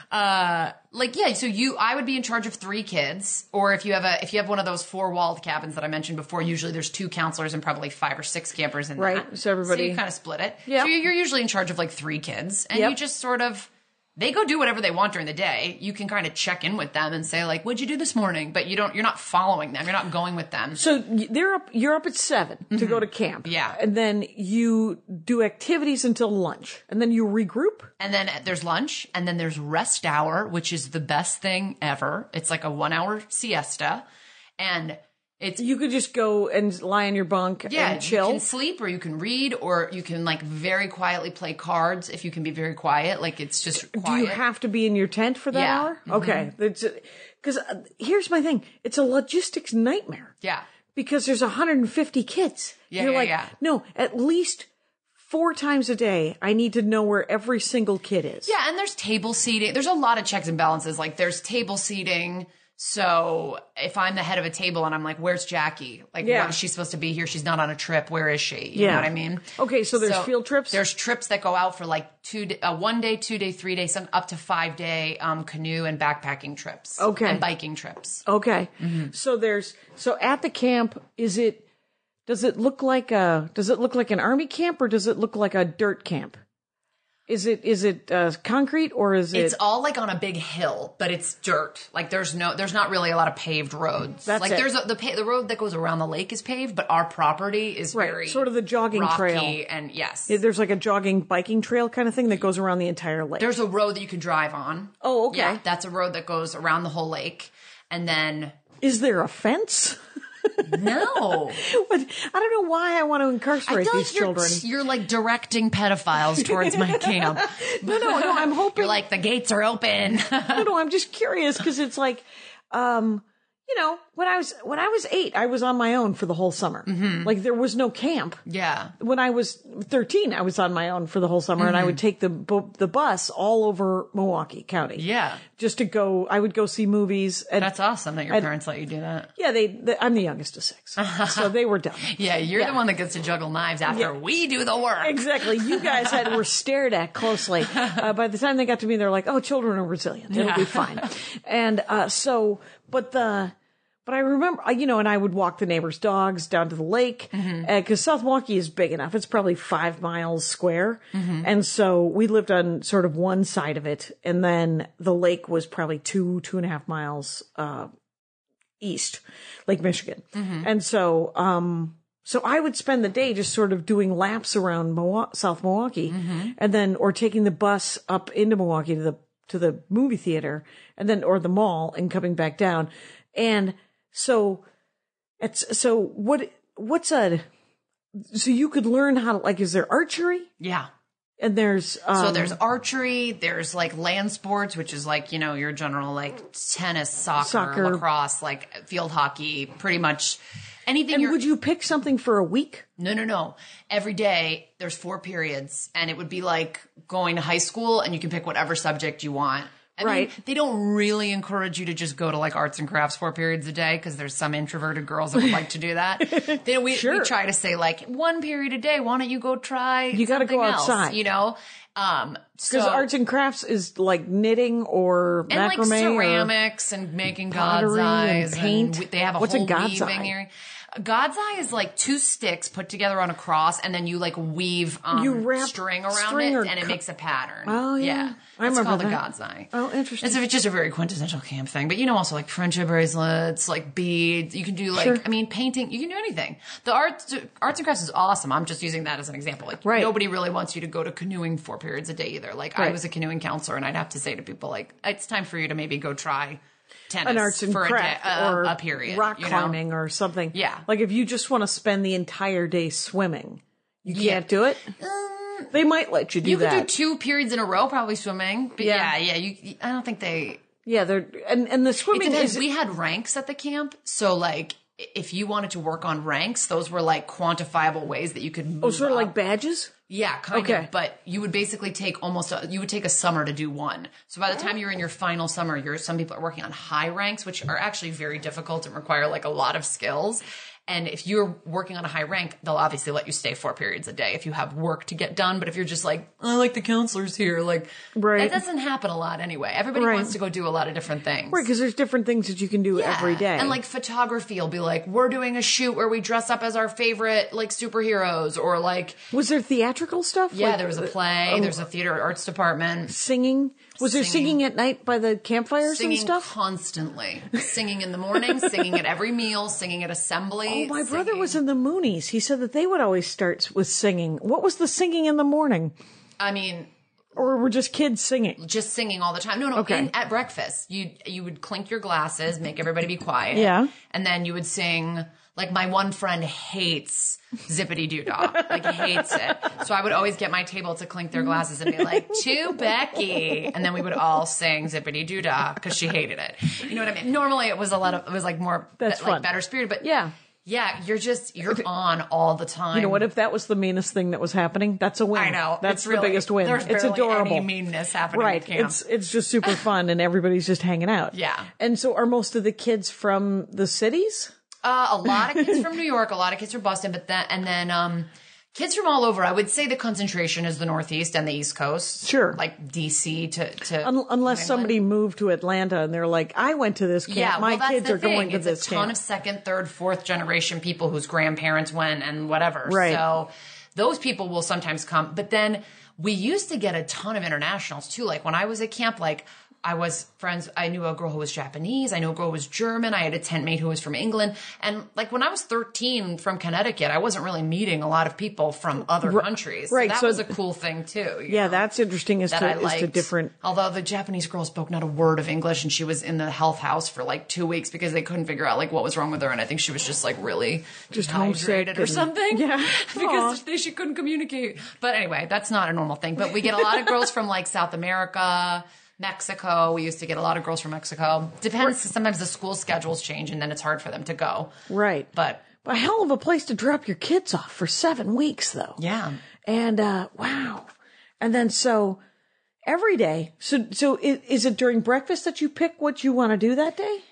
uh, like yeah. So you, I would be in charge of three kids, or if you have a if you have one of those four walled cabins that I mentioned before, usually there's two counselors and probably five or six campers in Right, that. so everybody- So you kind of split it. Yep. So you're usually in charge of like three kids, and Yep. you just sort of. They go do whatever they want during the day. You can kind of check in with them and say like, "What'd you do this morning?" But you don't. You're not following them. You're not going with them. So y- they're up. You're up at seven to go to camp. Mm-hmm. Yeah. and then you do activities until lunch, and then you regroup. And then there's lunch, and then there's rest hour, which is the best thing ever. It's like a one hour siesta, and it's You could just go and lie in your bunk yeah, and chill. you can sleep or you can read or you can like very quietly play cards if you can be very quiet. Like it's just quiet. Do you have to be in your tent for that Yeah. hour? Okay, because uh, here's my thing: it's a logistics nightmare. yeah. Because there's one hundred fifty kids. Yeah, You're yeah, like, yeah. no, at least four times a day, I need to know where every single kid is. Yeah, and there's table seating. There's a lot of checks and balances. Like there's table seating. So if I'm the head of a table and I'm like, where's Jackie? Like, Yeah. when is she supposed to be here? She's not on a trip. Where is she? You Yeah. know what I mean? Okay, so there's field trips? There's trips that go out for like two, d- uh, one day, two day, three day, some up to five day um, canoe and backpacking trips. Okay. And biking trips. Okay. Mm-hmm. So there's so at the camp, is it does it look like a does it look like an army camp or does it look like a dirt camp? Is it is it uh, concrete or is it It's all like on a big hill, but it's dirt. Like there's no, there's not really a lot of paved roads. That's like it. there's a, the pa- the road that goes around the lake is paved, but our property is Right, very sort of the jogging rocky trail. and yes, there's like a jogging biking trail kind of thing that goes around the entire lake? there's a road that you can drive on. Oh, okay. Yeah, that's a road that goes around the whole lake, and then Is there a fence? no. What, I don't know why I want to I incarcerate feel these like you're, children. you're like directing pedophiles towards my camp. No, no, no. I'm hoping. You're like, the gates are open. no, no. I'm just curious because it's like, um, you know, when I was when I was eight, I was on my own for the whole summer. Mm-hmm. Like there was no camp. Yeah. When I was thirteen, I was on my own for the whole summer, and I would take the bu- the bus all over Milwaukee County. Yeah. just to go. I would go see movies. And That's awesome that your And- parents let you do that. yeah, they, they. I'm the youngest of six, so they were done. Yeah, you're Yeah. the one that gets to juggle knives after Yeah. we do the work. Exactly. You guys had were stared at closely. Uh, by the time they got to me, they're like, "Oh, children are resilient. It'll Yeah. be fine." And uh, so, but the, but I remember, uh, you know, and I would walk the neighbors' dogs down to the lake because Mm-hmm. South Milwaukee is big enough. It's probably five miles square, and so we lived on sort of one side of it, and then the lake was probably two two and a half miles uh, east, Lake Michigan, and so. um So I would spend the day just sort of doing laps around Milwa- South Milwaukee, and then or taking the bus up into Milwaukee to the to the movie theater, and then or the mall, and coming back down. And so it's so what what's a so you could learn how to like is there archery Yeah. and there's um, So there's archery, there's like land sports, which is like, you know, your general like tennis, soccer, Soccer. lacrosse, like field hockey, pretty much anything and you're would you pick something for a week? No, no, no. Every day there's four periods and it would be like going to high school and you can pick whatever subject you want. I mean, Right. they don't really encourage you to just go to like arts and crafts four periods a day because there's some introverted girls that would like to do that. They, we, Sure. we try to say like one period a day. Why don't you go try You gotta go something else, outside. you know? Um, so, Because arts and crafts is like knitting or and like macrame or ceramics and making God's pottery and eyes paint. we- they have a What's a whole God's weaving eye? area. God's eye is like two sticks put together on a cross, and then you like weave um, You wrap string around string it, or and it co- makes a pattern. Oh, yeah. I it's remember called that. a God's eye. Oh, interesting. It's, it's just a very quintessential camp thing. But you know, also like friendship bracelets, like beads. You can do like, Sure. I mean, painting. You can do anything. The arts, arts and crafts is awesome. I'm just using that as an example. Like Right. nobody really wants you to go to canoeing four periods a day either. Like I Right. was a canoeing counselor, and I'd have to say to people like, it's time for you to maybe go try tennis an arts and for craft a, day, uh, or a period, rock you know? climbing or something. Yeah. Like if you just want to spend the entire day swimming, you Yeah. can't do it. They might let you do You that. could do two periods in a row, probably swimming. But Yeah. yeah, yeah. You, I don't think they. yeah, they're and and the It swimming depends. is We had ranks at the camp, so like if you wanted to work on ranks, those were like quantifiable ways that you could move Oh, sort of up. like badges? Yeah, kind Okay. of. But you would basically take almost, a, you would take a summer to do one. So by the time you're in your final summer, you're, some people are working on high ranks, which are actually very difficult and require like a lot of skills. And if you're working on a high rank, they'll obviously let you stay four periods a day if you have work to get done. But if you're just like, I like the counselors here, like, Right. that doesn't happen a lot anyway. Everybody Right. wants to go do a lot of different things. Right, because there's different things that you can do Yeah. every day. And like photography will be like, we're doing a shoot where we dress up as our favorite like superheroes, or like, was there theatrical stuff? yeah, Like, there was a play, um, there's a theater arts department. singing. Was there Singing. singing at night by the campfires Singing and stuff? constantly. Singing in the morning, singing at every meal, singing at assembly. Oh, my brother singing- was in the Moonies. He said that they would always start with singing. What was the singing in the morning? I mean, Or were just kids singing? just singing all the time. No, no. Okay. In, at breakfast, you you would clink your glasses, make everybody be quiet. Yeah. And then you would sing. Like my one friend hates Zippity Doo Dah, like hates it. So I would always get my table to clink their glasses and be like, "To Becky," and then we would all sing Zippity Doo Dah because she hated it. You know what I mean? Normally it was a lot of it was like more That's like fun. better spirited, but Yeah. yeah, you're just you're on all the time. You know what? If that was the meanest thing that was happening, that's a win. I know. That's It's the really- biggest win. there's It's barely adorable. any meanness happening Right. at camp. It's it's just super fun, and everybody's just hanging out. Yeah. And so, are most of the kids from the cities? Uh, a lot of kids from New York, a lot of kids from Boston, but then and then um, kids from all over. I would say the concentration is the Northeast and the East Coast. Sure. like D C to to Un- unless New somebody England. moved to Atlanta and they're like, I went to this camp. Yeah, My well, that's kids the are thing. going to it's this a ton camp. of second, third, fourth generation people whose grandparents went and whatever. Right. So those people will sometimes come. But then we used to get a ton of internationals too. Like when I was at camp, like I was friends. I knew a girl who was Japanese. I knew a girl who was German. I had a tent mate who was from England. And like when I was thirteen from Connecticut, I wasn't really meeting a lot of people from other countries. right, So that so- was a cool thing too. you Yeah, know, that's interesting as that to, I as liked. to different. Although the Japanese girl spoke not a word of English, and she was in the health house for like two weeks because they couldn't figure out like what was wrong with her. And I think she was just like really Just dehydrated homesick or and- something. Yeah. because Aw. they, she couldn't communicate. But anyway, that's not a normal thing. But we get a lot of girls from like South America, Mexico. We used to get a lot of girls from Mexico. Depends. Sometimes the school schedules change, and then it's hard for them to go. Right. But A hell of a place to drop your kids off for seven weeks, though. yeah. And uh wow. And then so every day. So so is, is it during breakfast that you pick what you want to do that day?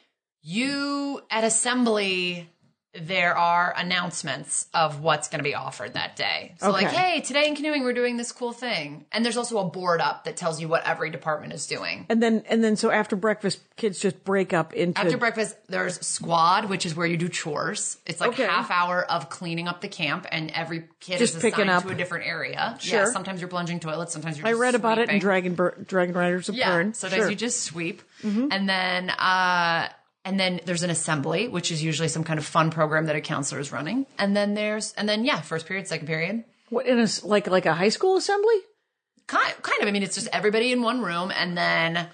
You, at assembly, there are announcements of what's going to be offered that day. So like, Okay. hey, today in canoeing, we're doing this cool thing. And there's also a board up that tells you what every department is doing. And then and then so after breakfast, kids just break up into After breakfast, there's squad, which is where you do chores. It's like Okay. half hour of cleaning up the camp, and every kid Just is picking assigned up. to a different area. Sure. Yeah, sometimes you're plunging toilets, sometimes you're I just read about it in sweeping. Dragon Bur- Dragon Riders of Yeah, Bern. sometimes Sure. you just sweep, and then uh, and then there's an assembly, which is usually some kind of fun program that a counselor is running, and then there's and then yeah, first period, second period, What in a s- like like a high school assembly? kind kind of. I mean, it's just everybody in one room, and then.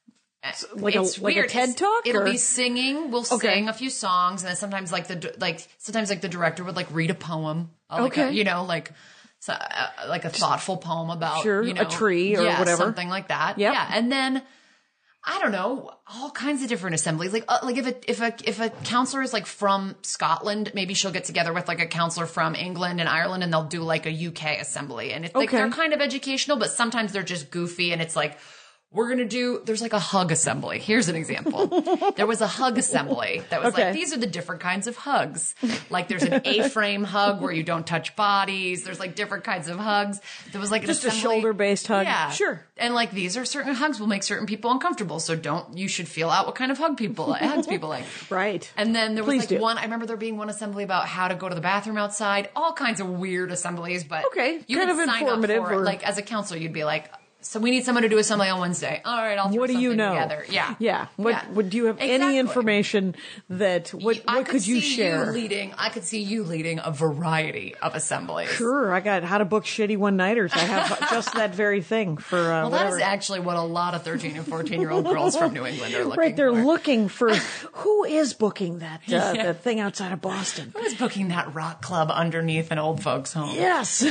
Like a- it's like a weird. TED It's- Talk, It'll or- be singing. We'll Okay. sing a few songs, and then sometimes like the d- like sometimes like the director would like read a poem, uh, like a, Okay. you know, like so, uh, like a thoughtful poem about Sure, you a know, tree or yeah, whatever. something like that. Yep. Yeah, and then I don't know, all kinds of different assemblies. Like uh, like if a if a if a counselor is like from Scotland, maybe she'll get together with like a counselor from England and Ireland, and they'll do like a U K assembly, and it's like Okay. they're kind of educational, but sometimes they're just goofy, and it's like. We're going to do, there's like a hug assembly. Here's an example. There was a hug assembly that was Okay. like, these are the different kinds of hugs. Like there's an A-frame hug where you don't touch bodies. There's like different kinds of hugs. There was like an Just a assembly- shoulder-based hug. Yeah. Sure. And like these are certain hugs will make certain people uncomfortable. So don't, you should feel out what kind of hug people, hugs people like. Right. And then there was Please like do. one, I remember there being one assembly about how to go to the bathroom outside, all kinds of weird assemblies, but Okay, you kind could of sign informative up for it. or- Like as a counselor, you'd be like, so we need someone to do assembly on Wednesday. All right, I'll throw What do you something know? together. Yeah. Yeah. What Yeah. would do you have any Exactly. information that what I what could you see share? leading, I could see you leading a variety of assemblies. Sure, I got how to book shitty one nighters. I have just that very thing for uh, Well, that whatever. is actually what a lot of thirteen and fourteen year old girls from New England are looking Right, they're for. looking for who is booking that uh, the thing outside of Boston. I was booking that rock club underneath an old folks' home. Yes.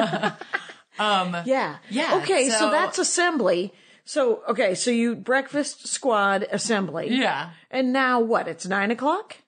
um. Yeah. yeah, Okay, so, so- that's assembly. So okay, so you breakfast squad assembly. Yeah. And now what? It's nine o'clock.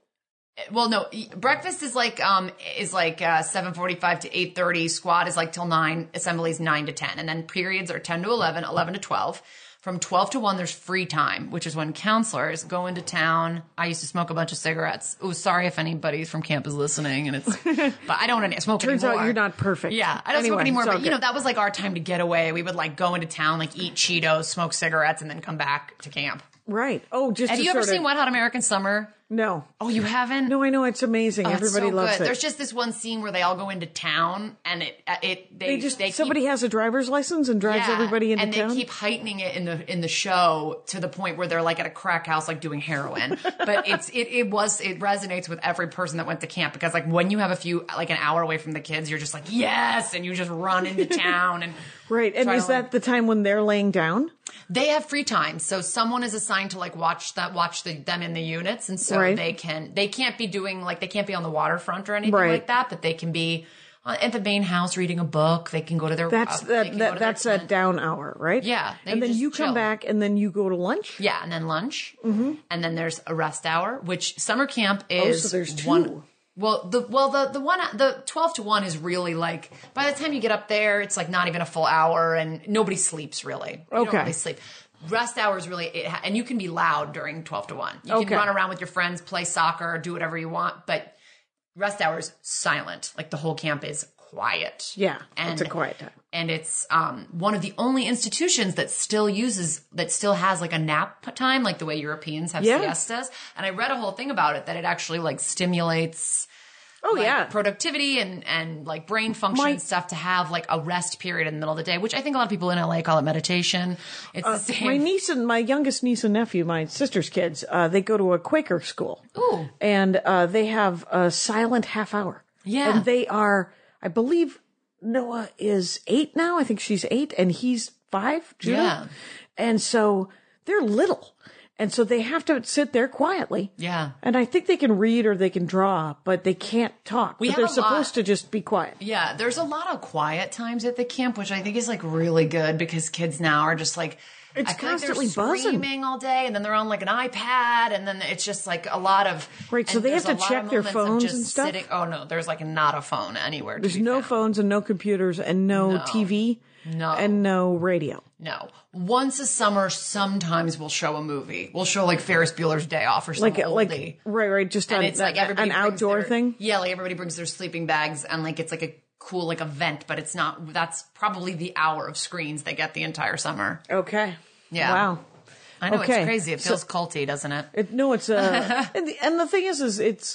Well, no, breakfast is like, um, is like, uh, seven forty-five to eight thirty. Squad is like till nine. Assembly is nine to ten. And then periods are ten to eleven, eleven to twelve. From twelve to one, there's free time, which is when counselors go into town. I used to smoke a bunch of cigarettes. Oh, sorry if anybody from camp is listening, and it's, but I don't want to smoke Turns anymore. out you're not perfect. Yeah, I don't Anyway, smoke anymore, it's all but you know, good. that was like our time to get away. We would like go into town, like eat Cheetos, smoke cigarettes, and then come back to camp. Right. Oh, just Have to you ever sort of- seen Wet Hot American Summer? No. Oh, you haven't? No, I know. It's amazing. Oh, it's Everybody so loves good. it. There's just this one scene where they all go into town, and it it they, they just, they somebody keep, has a driver's license and drives yeah, everybody into and town. they keep heightening it in the in the show to the point where they're like at a crack house, like doing heroin. But it's it it was it resonates with every person that went to camp, because like when you have a few like an hour away from the kids, you're just like yes, and you just run into town and Right. And try is to, that like- the time when they're laying down? They have free time, so someone is assigned to like watch that watch the, them in the units, and so Right. they can they can't be doing like they can't be on the waterfront or anything Right. like that, but they can be uh, at the main house reading a book. They can go to their That's uh, they that, can go that to their that's a tent. down hour, right? Yeah, they And then just you come chill. back and then you go to lunch? Yeah, and then lunch, mm-hmm. and then there's a rest hour, which summer camp is Oh, so there's two. one. Well, the well the the one the twelve to one is really like by the time you get up there, it's like not even a full hour, and nobody sleeps really. You Okay. don't really sleep. Rest hour is really, it ha- and you can be loud during twelve to one. You Okay. can run around with your friends, play soccer, do whatever you want, but rest hour is silent. Like the whole camp is quiet. Yeah. And, it's a quiet time. And it's um, one of the only institutions that still uses, that still has like a nap time, like the way Europeans have Yeah. siestas. And I read a whole thing about it, that it actually like stimulates Oh, like, yeah. productivity and, and like brain function My- and stuff to have like a rest period in the middle of the day, which I think a lot of people in L A call it meditation. It's the same. My niece and my youngest niece and nephew, my sister's kids, uh, they go to a Quaker school. Ooh. And uh, they have a silent half hour. Yeah. And they are, I believe Noah is eight now. I think she's eight and he's five. Judah. Yeah. And so they're little. And so they have to sit there quietly. Yeah. And I think they can read or they can draw, but they can't talk. We but have they're a supposed lot- to just be quiet. Yeah, there's a lot of quiet times at the camp, which I think is like really good, because kids now are just like, It's I feel like they're constantly buzzing. screaming all day, and then they're on like an iPad, and then it's just like a lot of Right, so and they have there's to a lot check of their moments of phones just and stuff? Sitting, oh no, there's like not a phone anywhere. To There's be no found. phones and no computers and no, No. T V. No. And no radio. No. Once a summer, sometimes we'll show a movie. We'll show like Ferris Bueller's Day Off or Like, something. like, right, right. Just and on, it's like that- everybody an brings outdoor their- thing. Yeah, like everybody brings their sleeping bags, and like it's like a cool like event, but it's not. That's probably the hour of screens they get the entire summer. Okay. Yeah. Wow. I know Okay. it's crazy. It So- feels culty, doesn't it? It, no, it's uh, and the, and the thing is, is it's,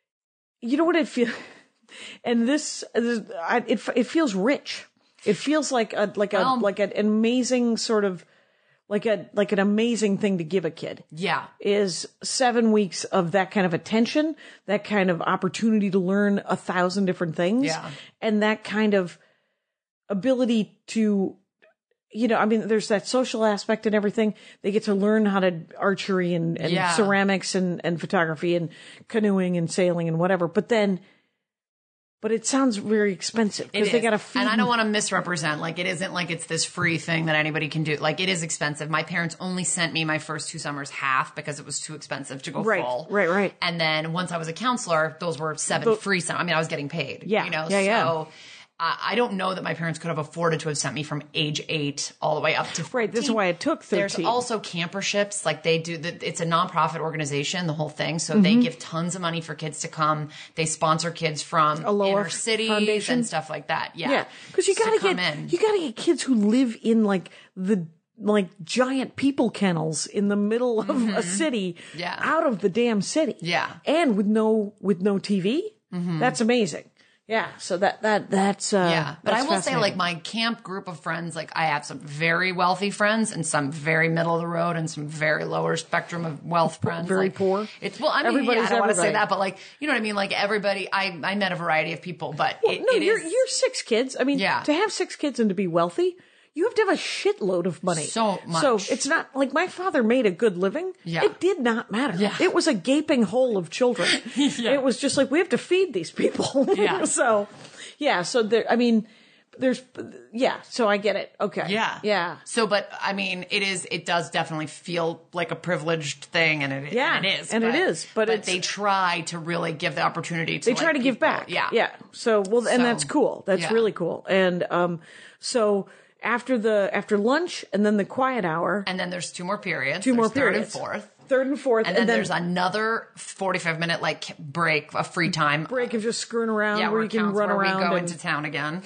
you know what it feels, and this, this I, it it feels rich. It feels like a like a Well- like an amazing sort of like a like an amazing thing to give a kid. Yeah. Is seven weeks of that kind of attention, that kind of opportunity to learn a thousand different things, Yeah. and that kind of ability to, you know, I mean, there's that social aspect and everything. They get to learn how to archery and, and Yeah. ceramics and, and photography and canoeing and sailing and whatever. But then, but it sounds very expensive It because they is. got to feed. And I don't want to misrepresent. Like, it isn't like it's this free thing that anybody can do. Like, it is expensive. My parents only sent me my first two summers half because it was too expensive to go Right, full. right, right. And then once I was a counselor, those were seven But- free summers. I mean, I was getting paid. Yeah, You know, yeah, yeah. so I I don't know that my parents could have afforded to have sent me from age eight all the way up to fourteen. Right, that's why it took There's thirteen. also camperships. Like they do, the, it's a nonprofit organization, the whole thing. So they give tons of money for kids to come. They sponsor kids from Aloha inner cities Foundation? and stuff like that. Yeah. Yeah, because you To gotta come get in. you gotta get kids who live in like the like giant people kennels in the middle of a city, Yeah. out of the damn city, Yeah. and with no with no T V. That's amazing. Yeah, so that that that's uh, Yeah, but I that's will say, fascinating. like, my camp group of friends, like, I have some very wealthy friends and some very middle of the road and some very lower spectrum of wealth friends. Very like, poor? It's well, I mean, yeah, Everybody's I don't want to say everybody. that, but like, you know what I mean? Like, everybody, I I met a variety of people, but it, no, it you're is you're six kids. I mean, Yeah. to have six kids and to be wealthy, you have to have a shitload of money. So much. So it's not like my father made a good living. Yeah. It did not matter. Yeah. It was a gaping hole of children. Yeah. It was just like, we have to feed these people. Yeah. So, yeah. So there, I mean, there's, yeah, so I get it. Okay. Yeah. Yeah. So, but I mean, it is, it does definitely feel like a privileged thing, and it, Yeah, and it is. and it but, is, but it's- they try to really give the opportunity to They try like, to give people- back. Yeah. Yeah. So, well, and So, that's cool. That's yeah. really cool. And, um, so after the, after lunch and then the quiet hour, And then there's two more periods. two There's more third periods. and fourth. Third and fourth. And then, there's another forty-five minute like break, a free time. break of just screwing around Yeah, where where, you can counts, run where around. we go and- into town again.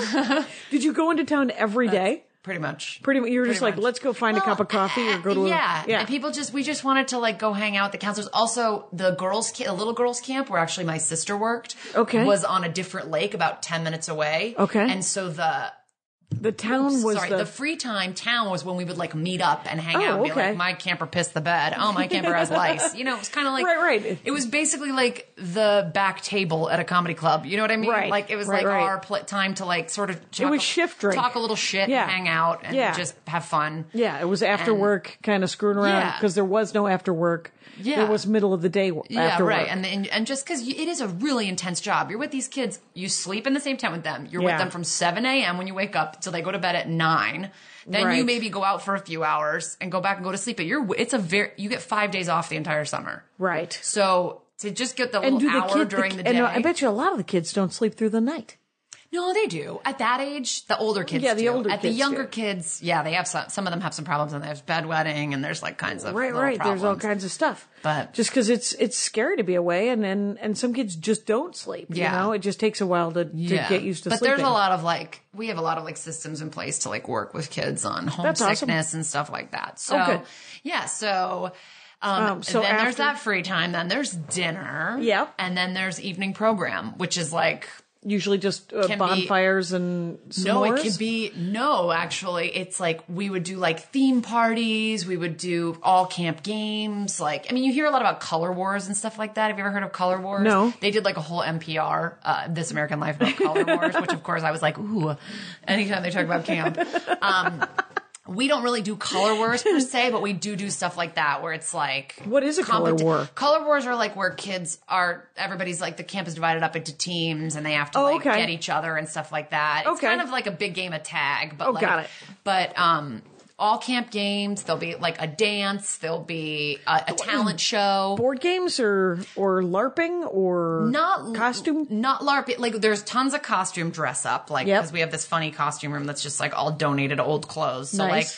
Did you go into town every day? Pretty much. Pretty much. You were just Pretty like, much. let's go find a Well, cup of coffee or go to yeah. a, yeah. And people just, we just wanted to like go hang out with the counselors. Also, the girls, ca- the little girls camp where actually my sister worked. Okay. Was on a different lake about ten minutes away. Okay. And so the, the town was sorry, the, the, free time town was when we would like meet up and hang Oh, out and be okay. like, my camper pissed the bed. Oh, my camper has lice. You know, it was kind of like, Right, right. It was basically like the back table at a comedy club. You know what I mean? Right, Like it was right, like right. our pl- time to like sort of talk, was shift drink. talk a little shit Yeah. and hang out and Yeah. just have fun. yeah, it was after And- work kind of screwing around Yeah. because there was no after work. Yeah. There was middle of the day Yeah, after right. work. And, and and just because it is a really intense job, you're with these kids. You sleep in the same tent with them. You're Yeah. with them from seven a.m. when you wake up till they go to bed at nine. Then Right. you maybe go out for a few hours and go back and go to sleep. But you're it's a very you get five days off the entire summer. Right. So to just get the And little do the hour kids, during the, and day. I bet you a lot of the kids don't sleep through the night. No, they do. At that age, the older kids Yeah, the do. older At the kids younger do. kids, yeah, they have some. Some of them have some problems, and there's bedwetting, and there's like kinds of Right, little right. Problems. There's all kinds of stuff. But- just because it's it's scary to be away, and, and and some kids just don't sleep. Yeah. You know, it just takes a while to, to get used to but sleeping. there's a lot of like we have a lot of like systems in place to like work with kids on That's awesome. homesickness and stuff like that. So Oh, good. yeah, so um, Um, so then there's after- that free time, then there's dinner. Yep. And then there's evening program, which is like Usually just uh, Can be- bonfires and s'mores. no, it could be no, actually. It's like we would do like theme parties, we would do all camp games. Like I mean you hear a lot about Color Wars and stuff like that. Have you ever heard of Color Wars? No. They did like a whole N P R, uh, This American Life about Color Wars, which of course I was like, ooh, anytime they talk about camp. Um We don't really do color wars per se, but we do do stuff like that where it's like. What is a color competi- war? Color wars are like where kids are, everybody's like, the camp is divided up into teams and they have to Oh, like okay. get each other and stuff like that. It's Okay. kind of like a big game of tag, but Oh, like. got it. But, um, all camp games, there'll be like a dance, there'll be a, a talent show. board games or or LARPing or Not costume. not LARP. Like there's tons of costume dress up, like Yep. because we have this funny costume room that's just like all donated old clothes. So Nice. like,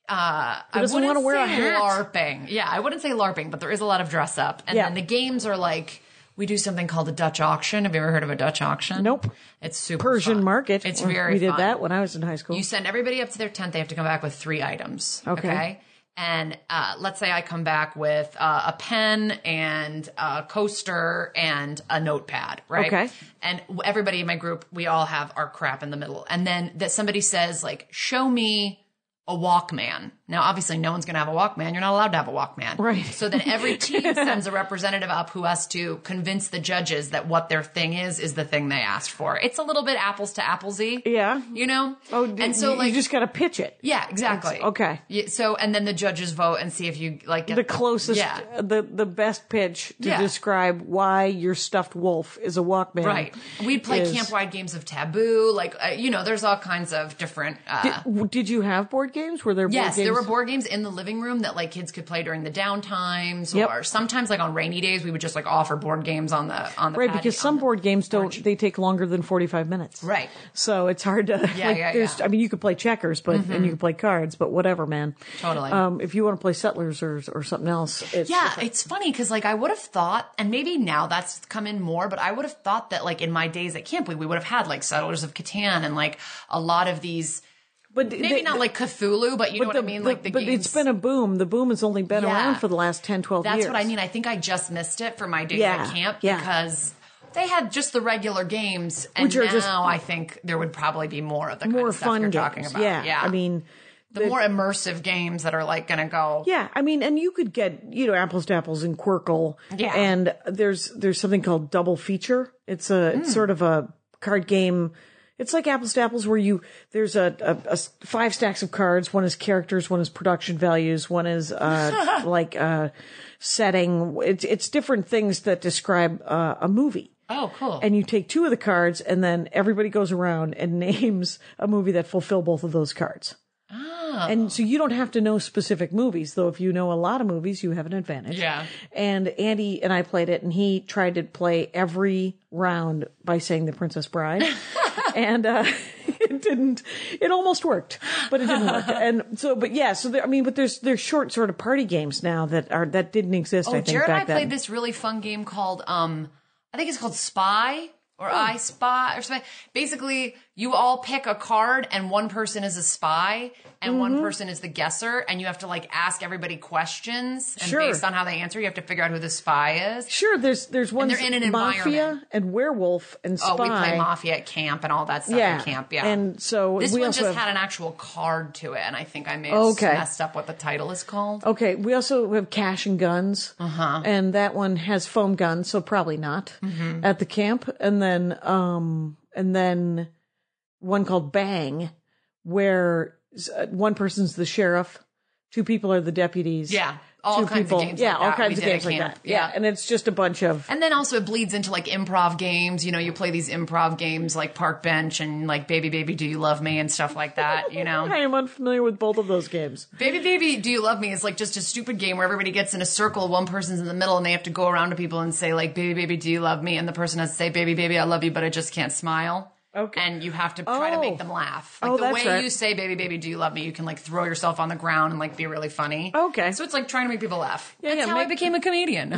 uh, I doesn't wouldn't wanna wear a say hat? LARPing. Yeah, I wouldn't say LARPing, but there is a lot of dress up, and Yeah. then the games are like. We do something called a Dutch auction. Have you ever heard of a Dutch auction? Nope. It's super Persian fun. market. It's We- very We did fun. that when I was in high school. You send everybody up to their tent. They have to come back with three items. Okay. Okay. And uh, let's say I come back with uh, a pen and a coaster and a notepad, right? Okay. And everybody in my group, we all have our crap in the middle. And then that somebody says, like, show me a Walkman. Now, obviously, no one's going to have a Walkman. You're not allowed to have a Walkman. Right. So then every team sends a representative up who has to convince the judges that what their thing is, is the thing they asked for. It's a little bit apples to applesy. Yeah. You know? Oh, d- and so you, like, you just got to pitch it. yeah, exactly. It's- okay. Yeah, so, and then the judges vote and see if you like get The closest, Yeah. the the best pitch to Yeah. describe why your stuffed wolf is a Walkman. Right. We'd play is- camp-wide games of Taboo. Like, uh, you know, there's all kinds of different. Uh, Did, w- did you have board games? Were there board yes, games? there were board games in the living room that like kids could play during the downtimes, Yep. or sometimes like on rainy days we would just like offer board games on the on the Right, patio- because some on the board games don't, porch. they take longer than forty-five minutes. Right. So it's hard to, Yeah, like, yeah, there's, yeah. I mean, you could play checkers, but, and you can play cards, but whatever, man. Totally. Um, if you want to play Settlers or, or something else, it's, Yeah, it's funny because like I would have thought, and maybe now that's come in more, but I would have thought that like in my days at camp, we, we would have had like Settlers of Catan and like a lot of these. but Maybe the- not like Cthulhu, but you know but what the- I mean? the- Like the but games. it's been a boom. The boom has only been Yeah. around for the last ten, twelve That's years. what I mean. I think I just missed it for my days Yeah, at camp yeah. because they had just the regular games, and Which are now just- I think there would probably be more of the kind More of stuff fun you're games. talking about. Yeah. Yeah, I mean, the, more immersive games that are like going to go. yeah, I mean, and you could get, you know, apples to apples in Quirkle. Yeah. And there's, there's something called Double Feature. It's a, Hmm. it's sort of a card game. It's like apples to apples where you, there's a, a, a s- five stacks of cards. One is characters, one is production values, one is, uh, like, uh, setting. It's, it's different things that describe, uh, a movie. Oh, cool. And you take two of the cards, and then everybody goes around and names a movie that fulfill both of those cards. Oh. And so you don't have to know specific movies, though if you know a lot of movies, you have an advantage. Yeah. And Andy and I played it, and he tried to play every round by saying The Princess Bride. and uh, it didn't, it almost worked, but it didn't work. And so, but yeah, so there, I mean, but there's there's short sort of party games now that are that didn't exist, Oh, I think, Jared and I back then. played this really fun game called, um, I think it's called Spy or I Spy or something. Basically, you all pick a card and one person is a spy and Mm-hmm. one person is the guesser, and you have to like ask everybody questions, and Sure. based on how they answer, you have to figure out who the spy is. Sure, there's there's ones they're in an Mafia environment. and Werewolf and Spy. Oh, we play Mafia at camp and all that stuff Yeah, at camp. Yeah. and so this we one also just have, had an actual card to it, and I think I may have Okay. messed up what the title is called. Okay, we also have Cash and Guns, uh-huh. and that one has foam guns, so probably not Mm-hmm. at the camp. And then, um, and then one called Bang, where uh, one person's the sheriff, two people are the deputies. Yeah, all two kinds people, of games Yeah, like all that. kinds We of did at games like camp. that. Yeah. Yeah. and it's just a bunch of. And then also it bleeds into like improv games. You know, you play these improv games like Park Bench and like Baby Baby Do You Love Me and stuff like that, you know? I am unfamiliar with both of those games. Baby Baby Do You Love Me is like just a stupid game where everybody gets in a circle, one person's in the middle, and they have to go around to people and say like, Baby Baby Do You Love Me? And the person has to say, Baby Baby I Love You, but I just can't smile. Okay. And you have to try to Oh. make them laugh. Like Oh, the that's way right. you say Baby Baby Do You Love Me, you can like throw yourself on the ground and like be really funny. Okay. So it's like trying to make people laugh. Yeah, That's yeah, how I make- became a comedian.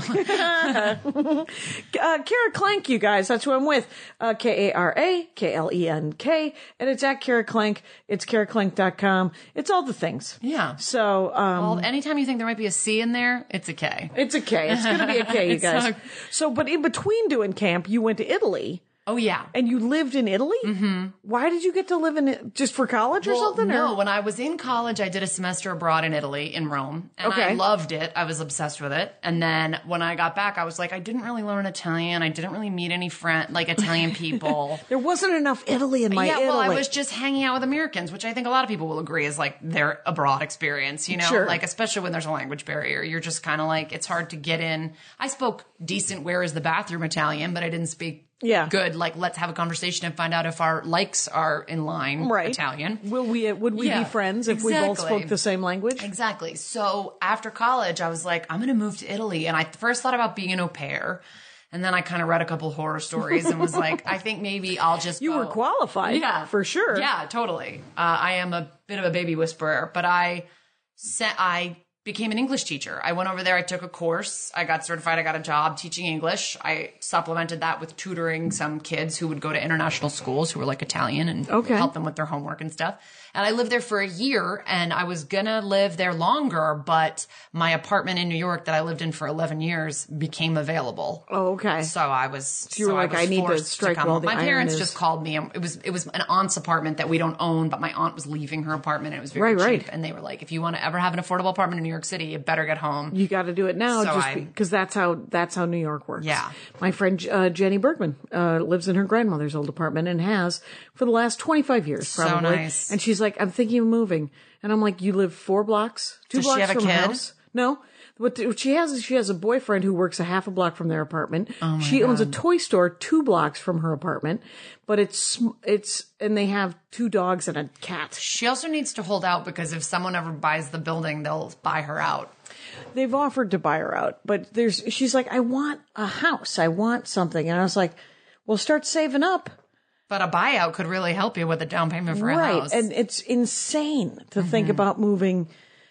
Uh, Kara Clank, you guys. That's who I'm with. Uh, K A R A K L E N K. And it's at Kara Clank. It's kara clank dot com. It's all the things. Yeah. So, um, Well, anytime you think there might be a C in there, it's a K. it's a K. It's going to be a K, you It's guys. not- So, but in between doing camp, you went to Italy. Oh, yeah. And you lived in Italy? Mm-hmm. Why did you get to live in it? Just for college or Well, something? no, Or? when I was in college, I did a semester abroad in Italy, in Rome, and Okay. I loved it. I was obsessed with it. And then when I got back, I was like, I didn't really learn Italian. I didn't really meet any friend, like Italian people. There wasn't enough Italy in my yeah, Italy. well, I was just hanging out with Americans, which I think a lot of people will agree is like their abroad experience, you know? Sure. Like, especially when there's a language barrier. You're just kind of like, it's hard to get in. I spoke decent, where is the bathroom Italian, but I didn't speak Yeah. good, like, let's have a conversation and find out if our likes are in line right. Italian. Will we, would we Yeah, be friends if we both exactly. spoke the same language? Exactly. So after college, I was like, I'm going to move to Italy. And I first thought about being an au pair. And then I kind of read a couple horror stories and was like, I think maybe I'll just You go. were qualified. Yeah. For sure. Yeah, totally. Uh, I am a bit of a baby whisperer, but I sent, I became an English teacher. I went over there. I took a course. I got certified. I got a job teaching English. I supplemented that with tutoring some kids who would go to international schools who were like Italian and Okay. help them with their homework and stuff. And I lived there for a year, and I was gonna live there longer, but my apartment in New York that I lived in for eleven years became available. Oh, okay. So I was. you were so like, was I need to forced strike come while home. the My iron parents is- just called me. and It was it was an aunt's apartment that we don't own, but my aunt was leaving her apartment. And it was very Right, cheap, right. and they were like, "If you want to ever have an affordable apartment in New York City, you better get home." You got to do it now, So just I- because that's how that's how New York works. Yeah. My friend uh, Jenny Bergman uh, lives in her grandmother's old apartment and has for the last twenty-five years, So probably. nice. And she's like, "I'm thinking of moving," and I'm like, "You live four blocks, two Does she blocks have a from the kid? house?" No. What what she has is she has a boyfriend who works a half a block from their apartment. Oh she owns a toy store two blocks from her apartment, but it's sm- it's and they have two dogs and a cat. She also needs to hold out because if someone ever buys the building, they'll buy her out. They've offered to buy her out, but there's, she's like, I want a house. I want something. And I was like, well, start saving up. But a buyout could really help you with a down payment for a Right. house. And it's insane to think about moving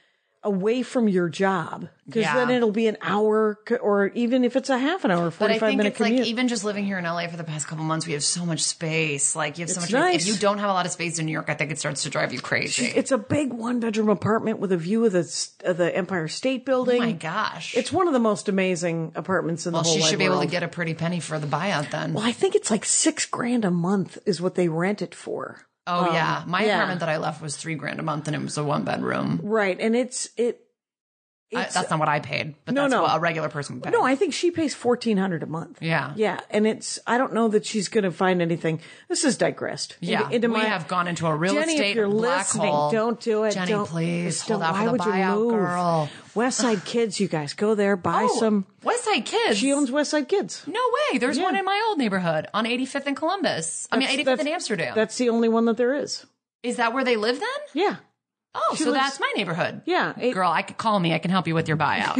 away from your job, because Yeah. then it'll be an hour c- or even if it's a half an hour, But I forty-five think minute it's commute. like even just living here in L A for the past couple months, we have so much space. Like you have so It's much. nice. If you don't have a lot of space in New York, I think it starts to drive you crazy. It's a big one bedroom apartment with a view of the, s- of the Empire State Building. Oh my gosh! It's one of the most amazing apartments in well, the whole she wide should be able to world. get a pretty penny for the buyout then. Well, I think it's like six grand a month is what they rent it for. oh yeah, my yeah. apartment that I left was three grand a month, and it was a one bedroom. Right. And it's, it, I, that's not what I paid, but No, that's no. what a regular person would pay. No, I think she pays fourteen hundred dollars a month. Yeah. Yeah. And it's, I don't know that she's going to find anything. This is digressed. Yeah, Into, into we my, have gone into a real Jenny, estate if you're black listening, hole. don't do it. Jenny, don't, please, don't, hold out why for the would you buyout, move? girl. West Side Kids, you guys. Go there, buy Oh, some. West Side Kids. She owns West Side Kids. No way. There's Yeah. one in my old neighborhood on eighty-fifth and Columbus. I mean, That's- eighty-fifth in that's- Amsterdam. That's the only one that there is. Is that where they live then? Yeah. Oh, She so lives- that's my neighborhood. Yeah. It- Girl, I could call me. I can help you with your buyout.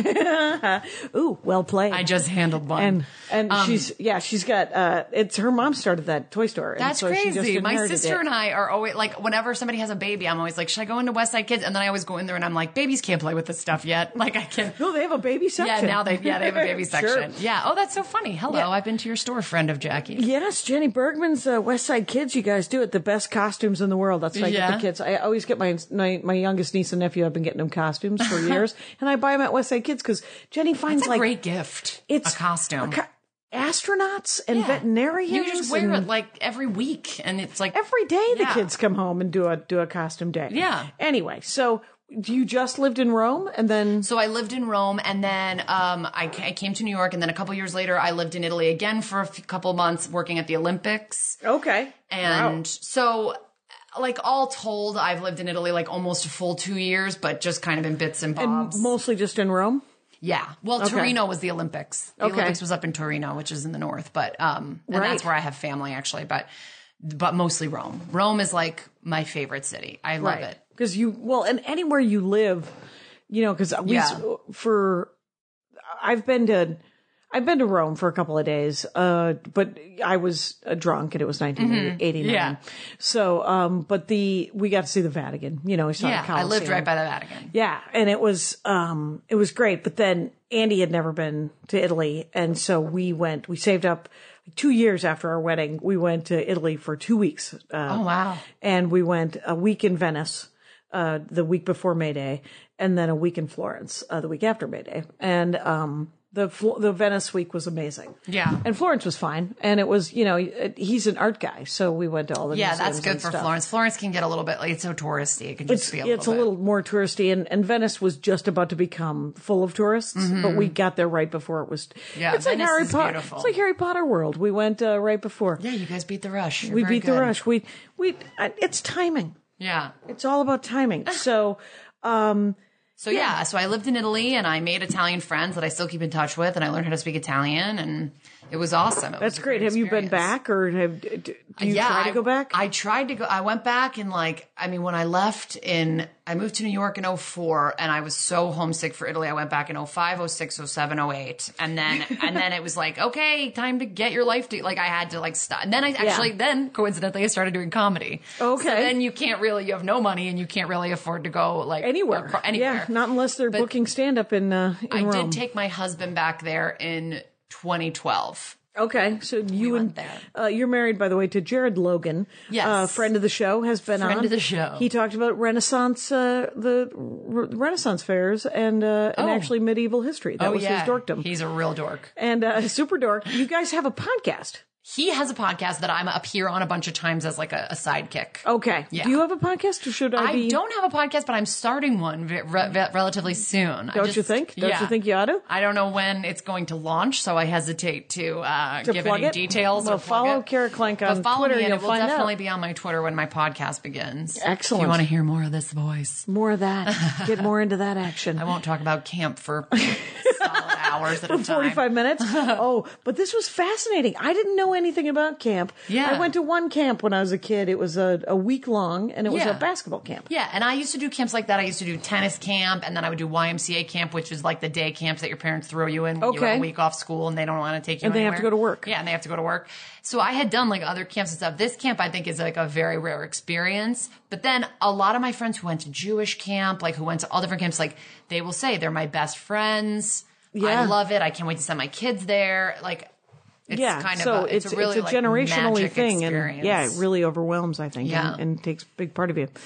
Ooh, well played. I just handled one. And and Um, she's yeah she's got uh it's her mom started that toy store. And That's so she just crazy. My inherited sister it. and I are always like, whenever somebody has a baby, I'm always like, should I go into West Side Kids? And then I always go in there and I'm like, babies can't play with this stuff yet. Like I can. No, they have a baby section. Yeah, now they yeah they have a baby Sure. section. Yeah. Oh, that's so funny. Hello, Yeah. I've been to your store, friend of Jackie. Yes, Jenny Bergman's uh, West Side Kids. You guys do it. The best costumes in the world. That's what I get Yeah. the kids. I always get my, my my youngest niece and nephew. I've been getting them costumes for years, and I buy them at West Side Kids because Jenny finds It's a like great gift. it's a costume. a co- astronauts and Yeah. veterinarians. You can just wear and it like every week, and it's like every day. The Yeah. kids come home and do a do a costume day. Yeah. Anyway, so you just lived in Rome, and then So I lived in Rome, and then um, I, I came to New York, and then a couple years later, I lived in Italy again for a few, couple months, working at the Olympics. okay, And Wow. so, like all told, I've lived in Italy like almost a full two years, but just kind of in bits and bobs. and mostly just in Rome. Yeah. Well, Okay. Torino was the Olympics. The Okay. Olympics was up in Torino, which is in the north, but um, and Right. that's where I have family actually, but but mostly Rome. Rome is like my favorite city. I love it. Because you, well, and anywhere you live, you know, because we, Yeah. for, I've been to, I've been to Rome for a couple of days, uh, but I was uh, drunk and it was nineteen eighty-nine. Yeah. So, um, but the, we got to see the Vatican, you know, we saw Yeah, the I lived Colosseum. right by the Vatican. Yeah, and it was um it was great. But then Andy had never been to Italy, and so we went. We saved up two years after our wedding. We went to Italy for two weeks. Uh, Oh wow. And we went a week in Venice, uh, the week before May Day, and then a week in Florence, uh, the week after May Day. And um the Fl- the Venice week was amazing. Yeah. And Florence was fine. And it was, you know, he's an art guy, so we went to all the Yeah, museums that's good and for stuff. Florence. Florence can get a little bit like it's so touristy. It can just It's, be a little it's a bit. little more touristy, and, and Venice was just about to become full of tourists, but we got there right before it was. Mm-hmm. Yeah, it's like Venice Harry is Potter. beautiful. It's like Harry Potter World. We went uh, right before. Yeah, you guys beat the rush. You're we very beat the good. rush. We we. I, it's timing. Yeah. It's all about timing. So, um, So yeah. so I lived in Italy and I made Italian friends that I still keep in touch with, and I learned how to speak Italian, and it was awesome. It was that's a great. great Have you been experience. back, or have do do you yeah, try to I- go back? I tried to go. I went back and like, I mean, when I left in, I moved to New York in oh four, and I was so homesick for Italy. I went back in oh five, oh six, oh seven, oh eight, and then and then it was like, okay, time to get your life to like. I had to like stop. And then I actually then coincidentally I started doing comedy. Okay. So then you can't really, you have no money, and you can't really afford to go like anywhere, acro- anywhere. Yeah, not unless they're But booking stand up in uh, in I Rome. did take my husband back there in twenty twelve. Okay, so you went and there. uh, you're married, by the way, to Jared Logan. Yes. uh, friend of the show, has been Friend on. of the show. He talked about Renaissance, uh, the re- Renaissance fairs, and uh, and Oh. actually medieval history. That Oh was yeah, his dorkdom. He's a real dork. and uh, super dork. You guys have a podcast. He has a podcast that I'm up here on a bunch of times as like a, a sidekick. Okay. Yeah. Do you have a podcast, or should I, I be? don't have a podcast, but I'm starting one re- re- relatively soon. I Don't just- you think? Don't yeah. you think you ought to? I don't know when it's going to launch, so I hesitate to, uh, To give plug any it? details. Well, or plug follow it. Kara Clank on But follow Twitter, me, and you'll it will find definitely out. be on my Twitter when my podcast begins. Excellent. If you want to hear more of this voice, More of that. Get more into that action. I won't talk about camp for solid hours at a For time. forty-five minutes. Oh, but this was fascinating. I didn't know anything about camp. Yeah. I went to one camp when I was a kid. It was a, a week long, and it was Yeah. a basketball camp. Yeah, and I used to do camps like that. I used to do tennis camp, and then I would do Y M C A camp, which is like the day camps that your parents throw you in when you have Okay. a week off school and they don't want to take you And they have to anywhere. go to work. Yeah, and they have to go to work. So I had done like other camps and stuff. This camp I think is like a very rare experience. But then a lot of my friends who went to Jewish camp, like who went to all different camps, like they will say they're my best friends. Yeah. I love it. I can't wait to send my kids there. Like it's yeah, kind so of a, it's, it's a really it's a like, generationally magic thing, experience. and yeah, it really overwhelms. I think, Yeah. and, and takes a big part of you.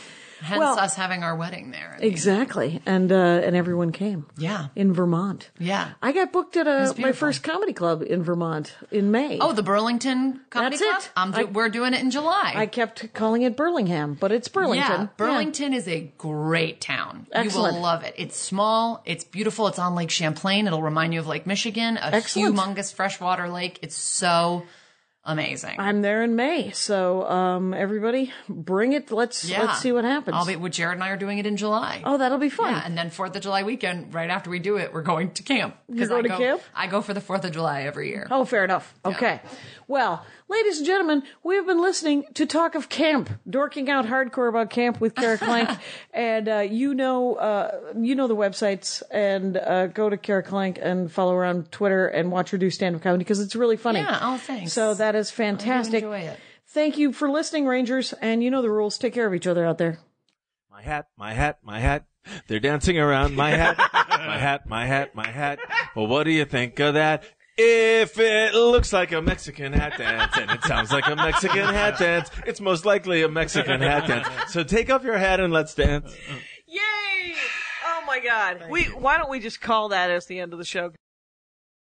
Hence Well, us having our wedding there. I mean, Exactly. And uh, and everyone came. Yeah. In Vermont. Yeah. I got booked at a, my beautiful. first comedy club in Vermont in May. Oh, the Burlington Comedy That's Club? it. I'm do- I- we're doing it in July. I kept calling it Burlingham, but it's Burlington. Yeah, Burlington is a great town. Excellent. You will love it. It's small. It's beautiful. It's on Lake Champlain. It'll remind you of Lake Michigan, a Excellent. humongous freshwater lake. It's so amazing. I'm there in May, so um, everybody, bring it. Let's yeah. let's see what happens. I'll be. Well, Jared and I are doing it in July. oh, that'll be fun. Yeah, and then Fourth of July weekend, right after we do it, we're going to camp. 'Cause You're going I to go, camp? I go for the Fourth of July every year. Oh, fair enough. Okay. Well, ladies and gentlemen, we have been listening to Talk of Camp, dorking out hardcore about camp with Kara Clank. and uh, you know uh, you know the websites, and uh, go to Kara Clank and follow her on Twitter and watch her do stand-up comedy because it's really funny. Yeah, oh, thanks. So that is fantastic. enjoy it. Thank you for listening, Rangers, and you know the rules. Take care of each other out there. My hat, my hat, my hat. They're dancing around my hat. My hat, my hat, my hat. Well, what do you think of that? If it looks like a Mexican hat dance and it sounds like a Mexican hat dance, it's most likely a Mexican hat dance. So take off your hat and let's dance. Yay! Oh my God. We why don't we just call that as the end of the show?